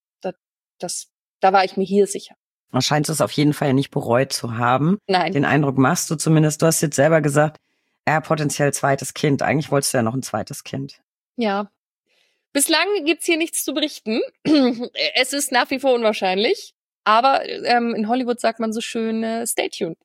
Da war ich mir hier sicher. Du scheinst es auf jeden Fall nicht bereut zu haben. Nein. Den Eindruck machst du zumindest. Du hast jetzt selber gesagt, potenziell zweites Kind. Eigentlich wolltest du ja noch ein zweites Kind. Ja. Bislang gibt's hier nichts zu berichten. Es ist nach wie vor unwahrscheinlich. Aber in Hollywood sagt man so schön, stay tuned.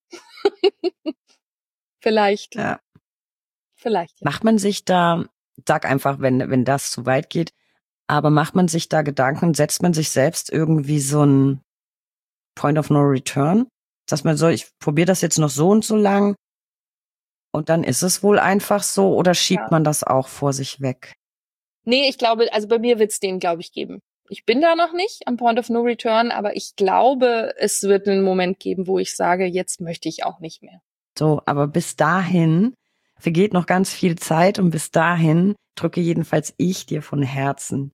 Vielleicht. Ja. Vielleicht. Ja. Macht man sich da, sag einfach, wenn das zu weit geht, aber macht man sich da Gedanken, setzt man sich selbst irgendwie so ein Point of No Return? Dass man so, ich probiere das jetzt noch so und so lang und dann ist es wohl einfach so oder schiebt man das auch vor sich weg? Nee, ich glaube, also bei mir wird's den, glaube ich, geben. Ich bin da noch nicht am Point of No Return, aber ich glaube, es wird einen Moment geben, wo ich sage, jetzt möchte ich auch nicht mehr. So, aber bis dahin, vergeht noch ganz viel Zeit und bis dahin drücke jedenfalls ich dir von Herzen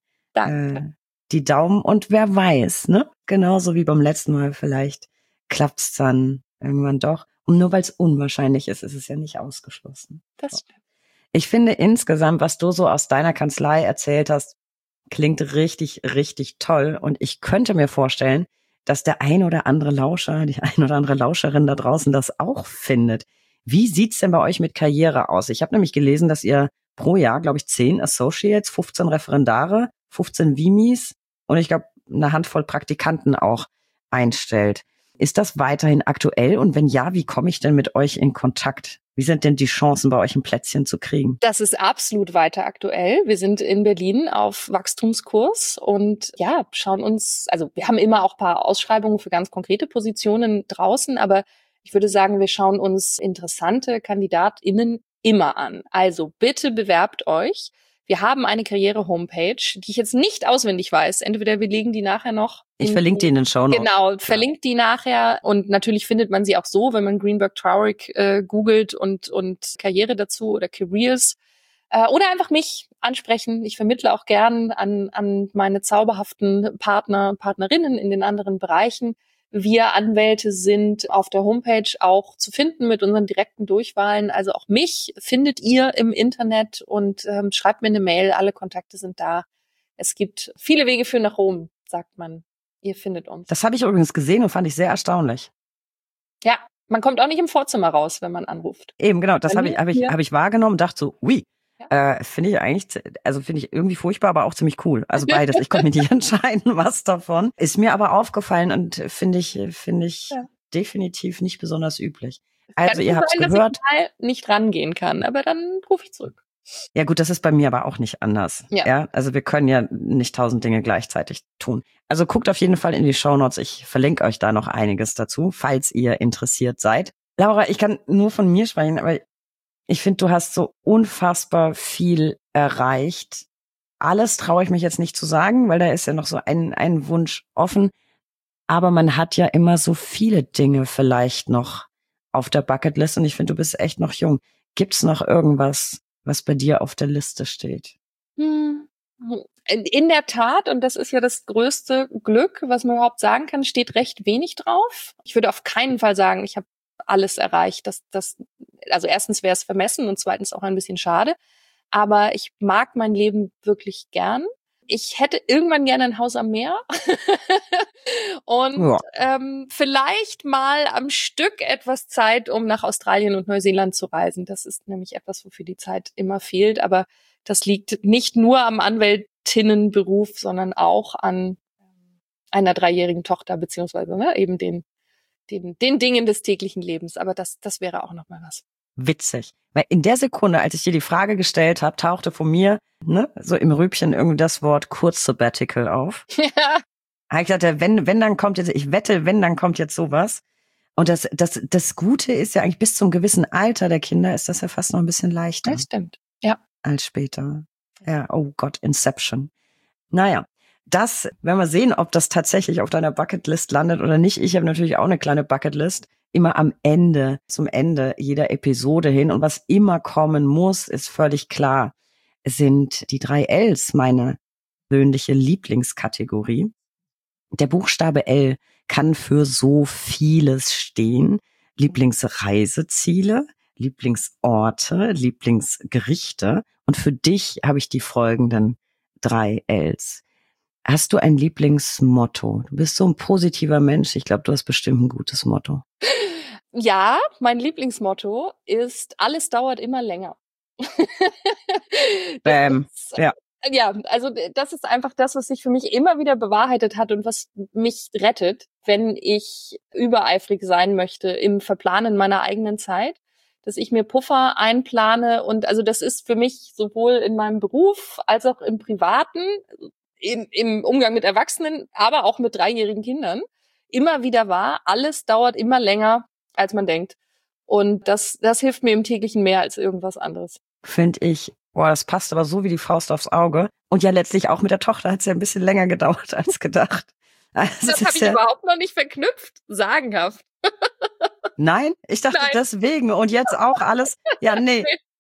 die Daumen und wer weiß, ne? Genauso wie beim letzten Mal vielleicht klappt's dann irgendwann doch. Und nur weil es unwahrscheinlich ist, ist es ja nicht ausgeschlossen. Das stimmt. Ich finde insgesamt, was du so aus deiner Kanzlei erzählt hast, klingt richtig, richtig toll. Und ich könnte mir vorstellen, dass der ein oder andere Lauscher, die ein oder andere Lauscherin da draußen das auch findet. Wie sieht's denn bei euch mit Karriere aus? Ich habe nämlich gelesen, dass ihr pro Jahr, glaube ich, 10 Associates, 15 Referendare, 15 Vimis und ich glaube, eine Handvoll Praktikanten auch einstellt. Ist das weiterhin aktuell? Und wenn ja, wie komme ich denn mit euch in Kontakt? Wie sind denn die Chancen, bei euch ein Plätzchen zu kriegen? Das ist absolut weiter aktuell. Wir sind in Berlin auf Wachstumskurs und ja, schauen uns, also wir haben immer auch ein paar Ausschreibungen für ganz konkrete Positionen draußen, aber ich würde sagen, wir schauen uns interessante KandidatInnen immer an. Also bitte bewerbt euch. Wir haben eine Karriere-Homepage, die ich jetzt nicht auswendig weiß. Entweder wir legen die nachher noch. Ich verlinke die in den Shownotes. Genau, verlinkt die nachher. Und natürlich findet man sie auch so, wenn man Greenberg Traurig googelt und Karriere dazu oder Careers. Oder einfach mich ansprechen. Ich vermittle auch gern an meine zauberhaften Partnerinnen in den anderen Bereichen. Wir Anwälte sind auf der Homepage auch zu finden mit unseren direkten Durchwahlen. Also auch mich findet ihr im Internet und schreibt mir eine Mail. Alle Kontakte sind da. Es gibt viele Wege für nach Rom, sagt man. Ihr findet uns. Das habe ich übrigens gesehen und fand ich sehr erstaunlich. Ja, man kommt auch nicht im Vorzimmer raus, wenn man anruft. Eben, genau. Das habe ich wahrgenommen und dachte so, ui. Ja. Finde ich irgendwie furchtbar, aber auch ziemlich cool. Also beides. Ich konnte mich nicht entscheiden, was davon. Ist mir aber aufgefallen und finde ich definitiv nicht besonders üblich. Also ihr habt es gehört. Dass ich mal nicht rangehen kann, aber dann rufe ich zurück. Ja gut, das ist bei mir aber auch nicht anders. Ja. Also wir können ja nicht 1000 Dinge gleichzeitig tun. Also guckt auf jeden Fall in die Shownotes. Ich verlinke euch da noch einiges dazu, falls ihr interessiert seid. Laura, ich kann nur von mir sprechen, aber ich finde, du hast so unfassbar viel erreicht. Alles traue ich mich jetzt nicht zu sagen, weil da ist ja noch so ein Wunsch offen. Aber man hat ja immer so viele Dinge vielleicht noch auf der Bucketlist und ich finde, du bist echt noch jung. Gibt's noch irgendwas, was bei dir auf der Liste steht? In der Tat, und das ist ja das größte Glück, was man überhaupt sagen kann, steht recht wenig drauf. Ich würde auf keinen Fall sagen, ich habe alles erreicht. Also erstens wäre es vermessen und zweitens auch ein bisschen schade. Aber ich mag mein Leben wirklich gern. Ich hätte irgendwann gerne ein Haus am Meer und vielleicht mal am Stück etwas Zeit, um nach Australien und Neuseeland zu reisen. Das ist nämlich etwas, wofür die Zeit immer fehlt. Aber das liegt nicht nur am Anwältinnenberuf, sondern auch an einer 3-jährigen Tochter beziehungsweise eben den Dingen des täglichen Lebens. Aber das wäre auch noch mal was. Witzig. Weil in der Sekunde, als ich dir die Frage gestellt habe, tauchte von mir, so im Rübchen irgendwie das Wort Kurzsabbatical auf. Ja. Ich dachte, wenn dann kommt jetzt, ich wette, wenn dann kommt jetzt sowas. Und das Gute ist ja eigentlich bis zum gewissen Alter der Kinder ist das ja fast noch ein bisschen leichter. Das stimmt, ja. Als später. Ja, oh Gott, Inception. Naja. Das werden wir sehen, ob das tatsächlich auf deiner Bucketlist landet oder nicht. Ich habe natürlich auch eine kleine Bucketlist. Immer zum Ende jeder Episode hin. Und was immer kommen muss, ist völlig klar. Es sind die 3 Ls meine persönliche Lieblingskategorie. Der Buchstabe L kann für so vieles stehen. Lieblingsreiseziele, Lieblingsorte, Lieblingsgerichte. Und für dich habe ich die folgenden 3 Ls. Hast du ein Lieblingsmotto? Du bist so ein positiver Mensch. Ich glaube, du hast bestimmt ein gutes Motto. Ja, mein Lieblingsmotto ist, alles dauert immer länger. Bam. Ja. Ja, also das ist einfach das, was sich für mich immer wieder bewahrheitet hat und was mich rettet, wenn ich übereifrig sein möchte im Verplanen meiner eigenen Zeit, dass ich mir Puffer einplane und also das ist für mich sowohl in meinem Beruf als auch im Privaten, im Umgang mit Erwachsenen, aber auch mit 3-jährigen Kindern immer wieder wahr, alles dauert immer länger, als man denkt. Und das hilft mir im täglichen mehr als irgendwas anderes. Finde ich, das passt aber so wie die Faust aufs Auge. Und ja, letztlich auch mit der Tochter hat es ja ein bisschen länger gedauert als gedacht. Also das habe ich überhaupt noch nicht verknüpft, sagenhaft. Nein, ich dachte deswegen und jetzt auch alles. Ja, nee.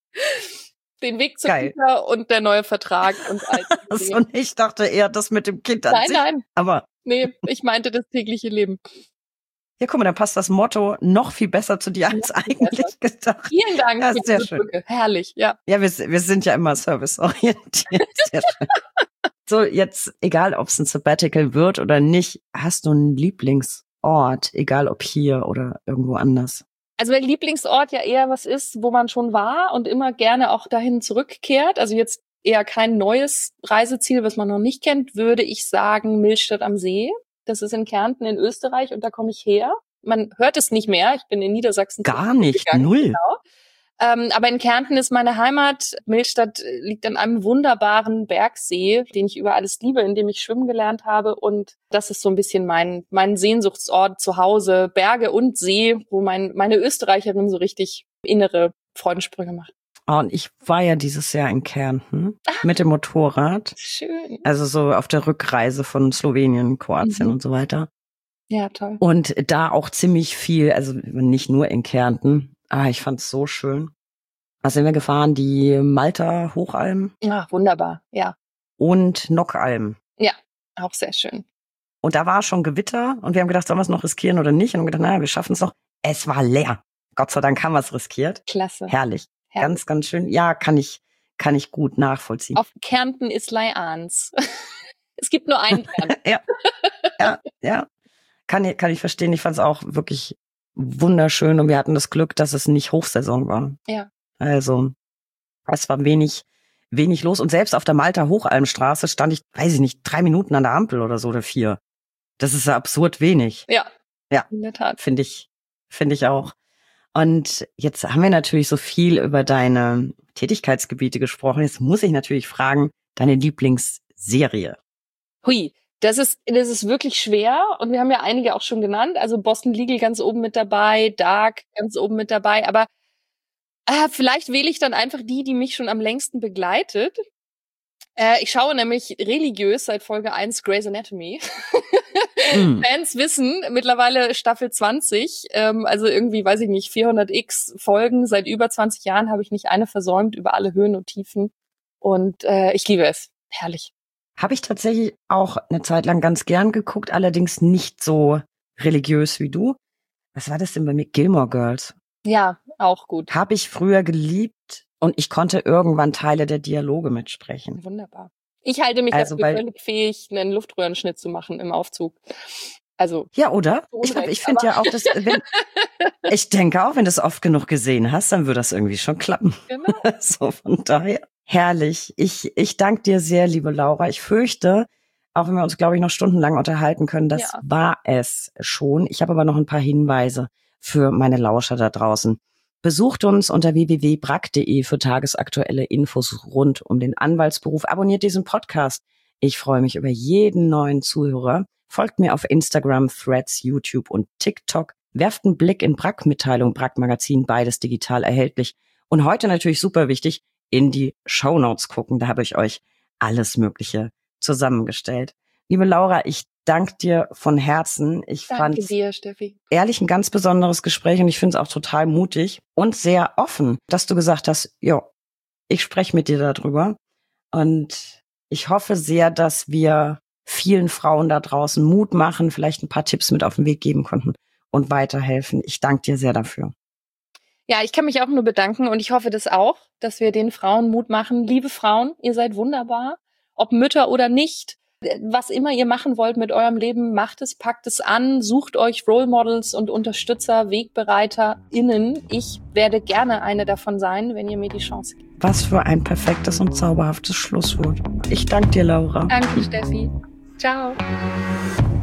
Den Weg zur Kita und der neue Vertrag und all das. Und ich dachte eher das mit dem Kind an sich. Nein. Aber nee, ich meinte das tägliche Leben. Ja, guck mal, dann passt das Motto noch viel besser zu dir als eigentlich gedacht. Vielen Dank ja, für sehr diese schön. Brücke. Herrlich, ja. Ja, wir sind ja immer serviceorientiert. Sehr schön. So, jetzt, egal ob es ein Sabbatical wird oder nicht, hast du einen Lieblingsort, egal ob hier oder irgendwo anders? Also mein Lieblingsort ja eher was ist, wo man schon war und immer gerne auch dahin zurückkehrt. Also jetzt eher kein neues Reiseziel, was man noch nicht kennt, würde ich sagen Millstatt am See. Das ist in Kärnten in Österreich und da komme ich her. Man hört es nicht mehr. Ich bin in Niedersachsen. Gar nicht, gegangen, null. Genau. Aber in Kärnten ist meine Heimat. Millstatt liegt an einem wunderbaren Bergsee, den ich über alles liebe, in dem ich schwimmen gelernt habe. Und das ist so ein bisschen mein Sehnsuchtsort zu Hause. Berge und See, wo meine Österreicherin so richtig innere Freudensprünge macht. Und ich war ja dieses Jahr in Kärnten mit dem Motorrad. Schön. Also so auf der Rückreise von Slowenien, Kroatien und so weiter. Ja, toll. Und da auch ziemlich viel, also nicht nur in Kärnten. Ich fand's so schön. Da sind wir gefahren, die Malta Hochalm. Ja, wunderbar, ja. Und Nockalm. Ja, auch sehr schön. Und da war schon Gewitter und wir haben gedacht, sollen wir es noch riskieren oder nicht? Und haben gedacht, naja, wir schaffen es noch. Es war leer. Gott sei Dank haben wir es riskiert. Klasse. Herrlich. Ganz, ganz schön. Ja, kann ich gut nachvollziehen. Auf Kärnten ist Leians. Es gibt nur einen Kärnten. Ja. Kann ich verstehen. Ich fand es auch wirklich wunderschön und wir hatten das Glück, dass es nicht Hochsaison war. Ja. Also, es war wenig los. Und selbst auf der Malta Hochalmstraße stand ich, weiß ich nicht, 3 Minuten an der Ampel oder so oder 4. Das ist ja absurd wenig. Ja, in der Tat. Finde ich auch. Und jetzt haben wir natürlich so viel über deine Tätigkeitsgebiete gesprochen. Jetzt muss ich natürlich fragen, deine Lieblingsserie. Hui, das ist wirklich schwer und wir haben ja einige auch schon genannt. Also Boston Legal ganz oben mit dabei, Dark ganz oben mit dabei. Aber vielleicht wähle ich dann einfach die mich schon am längsten begleitet. Ich schaue nämlich religiös seit Folge 1 Grey's Anatomy. Fans wissen, mittlerweile Staffel 20, also irgendwie, weiß ich nicht, 400x Folgen. Seit über 20 Jahren habe ich nicht eine versäumt, über alle Höhen und Tiefen. Und ich liebe es. Herrlich. Habe ich tatsächlich auch eine Zeit lang ganz gern geguckt, allerdings nicht so religiös wie du. Was war das denn bei mir? Gilmore Girls. Ja, auch gut. Habe ich früher geliebt und ich konnte irgendwann Teile der Dialoge mitsprechen. Wunderbar. Ich halte mich also dafür völlig fähig, einen Luftröhrenschnitt zu machen im Aufzug. Also ja, oder? Ich finde ja auch, ich denke auch, wenn du es oft genug gesehen hast, dann würde das irgendwie schon klappen. Genau. So, von daher. Herrlich. Ich danke dir sehr, liebe Laura. Ich fürchte, auch wenn wir uns, glaube ich, noch stundenlang unterhalten können, das war es schon. Ich habe aber noch ein paar Hinweise für meine Lauscher da draußen. Besucht uns unter www.brack.de für tagesaktuelle Infos rund um den Anwaltsberuf. Abonniert diesen Podcast. Ich freue mich über jeden neuen Zuhörer. Folgt mir auf Instagram, Threads, YouTube und TikTok. Werft einen Blick in Brack-Mitteilung, Brack-Magazin, beides digital erhältlich. Und heute natürlich super wichtig, in die Shownotes gucken. Da habe ich euch alles Mögliche zusammengestellt. Liebe Laura, ich danke dir von Herzen. Ich fand dir, Steffi. Ehrlich ein ganz besonderes Gespräch und ich finde es auch total mutig und sehr offen, dass du gesagt hast, ja, ich spreche mit dir darüber. Und ich hoffe sehr, dass wir vielen Frauen da draußen Mut machen, vielleicht ein paar Tipps mit auf den Weg geben konnten und weiterhelfen. Ich danke dir sehr dafür. Ja, ich kann mich auch nur bedanken und ich hoffe das auch, dass wir den Frauen Mut machen. Liebe Frauen, ihr seid wunderbar, ob Mütter oder nicht. Was immer ihr machen wollt mit eurem Leben, macht es, packt es an, sucht euch Role Models und Unterstützer, WegbereiterInnen. Ich werde gerne eine davon sein, wenn ihr mir die Chance gebt. Was für ein perfektes und zauberhaftes Schlusswort. Ich danke dir, Laura. Danke, Steffi. Ciao.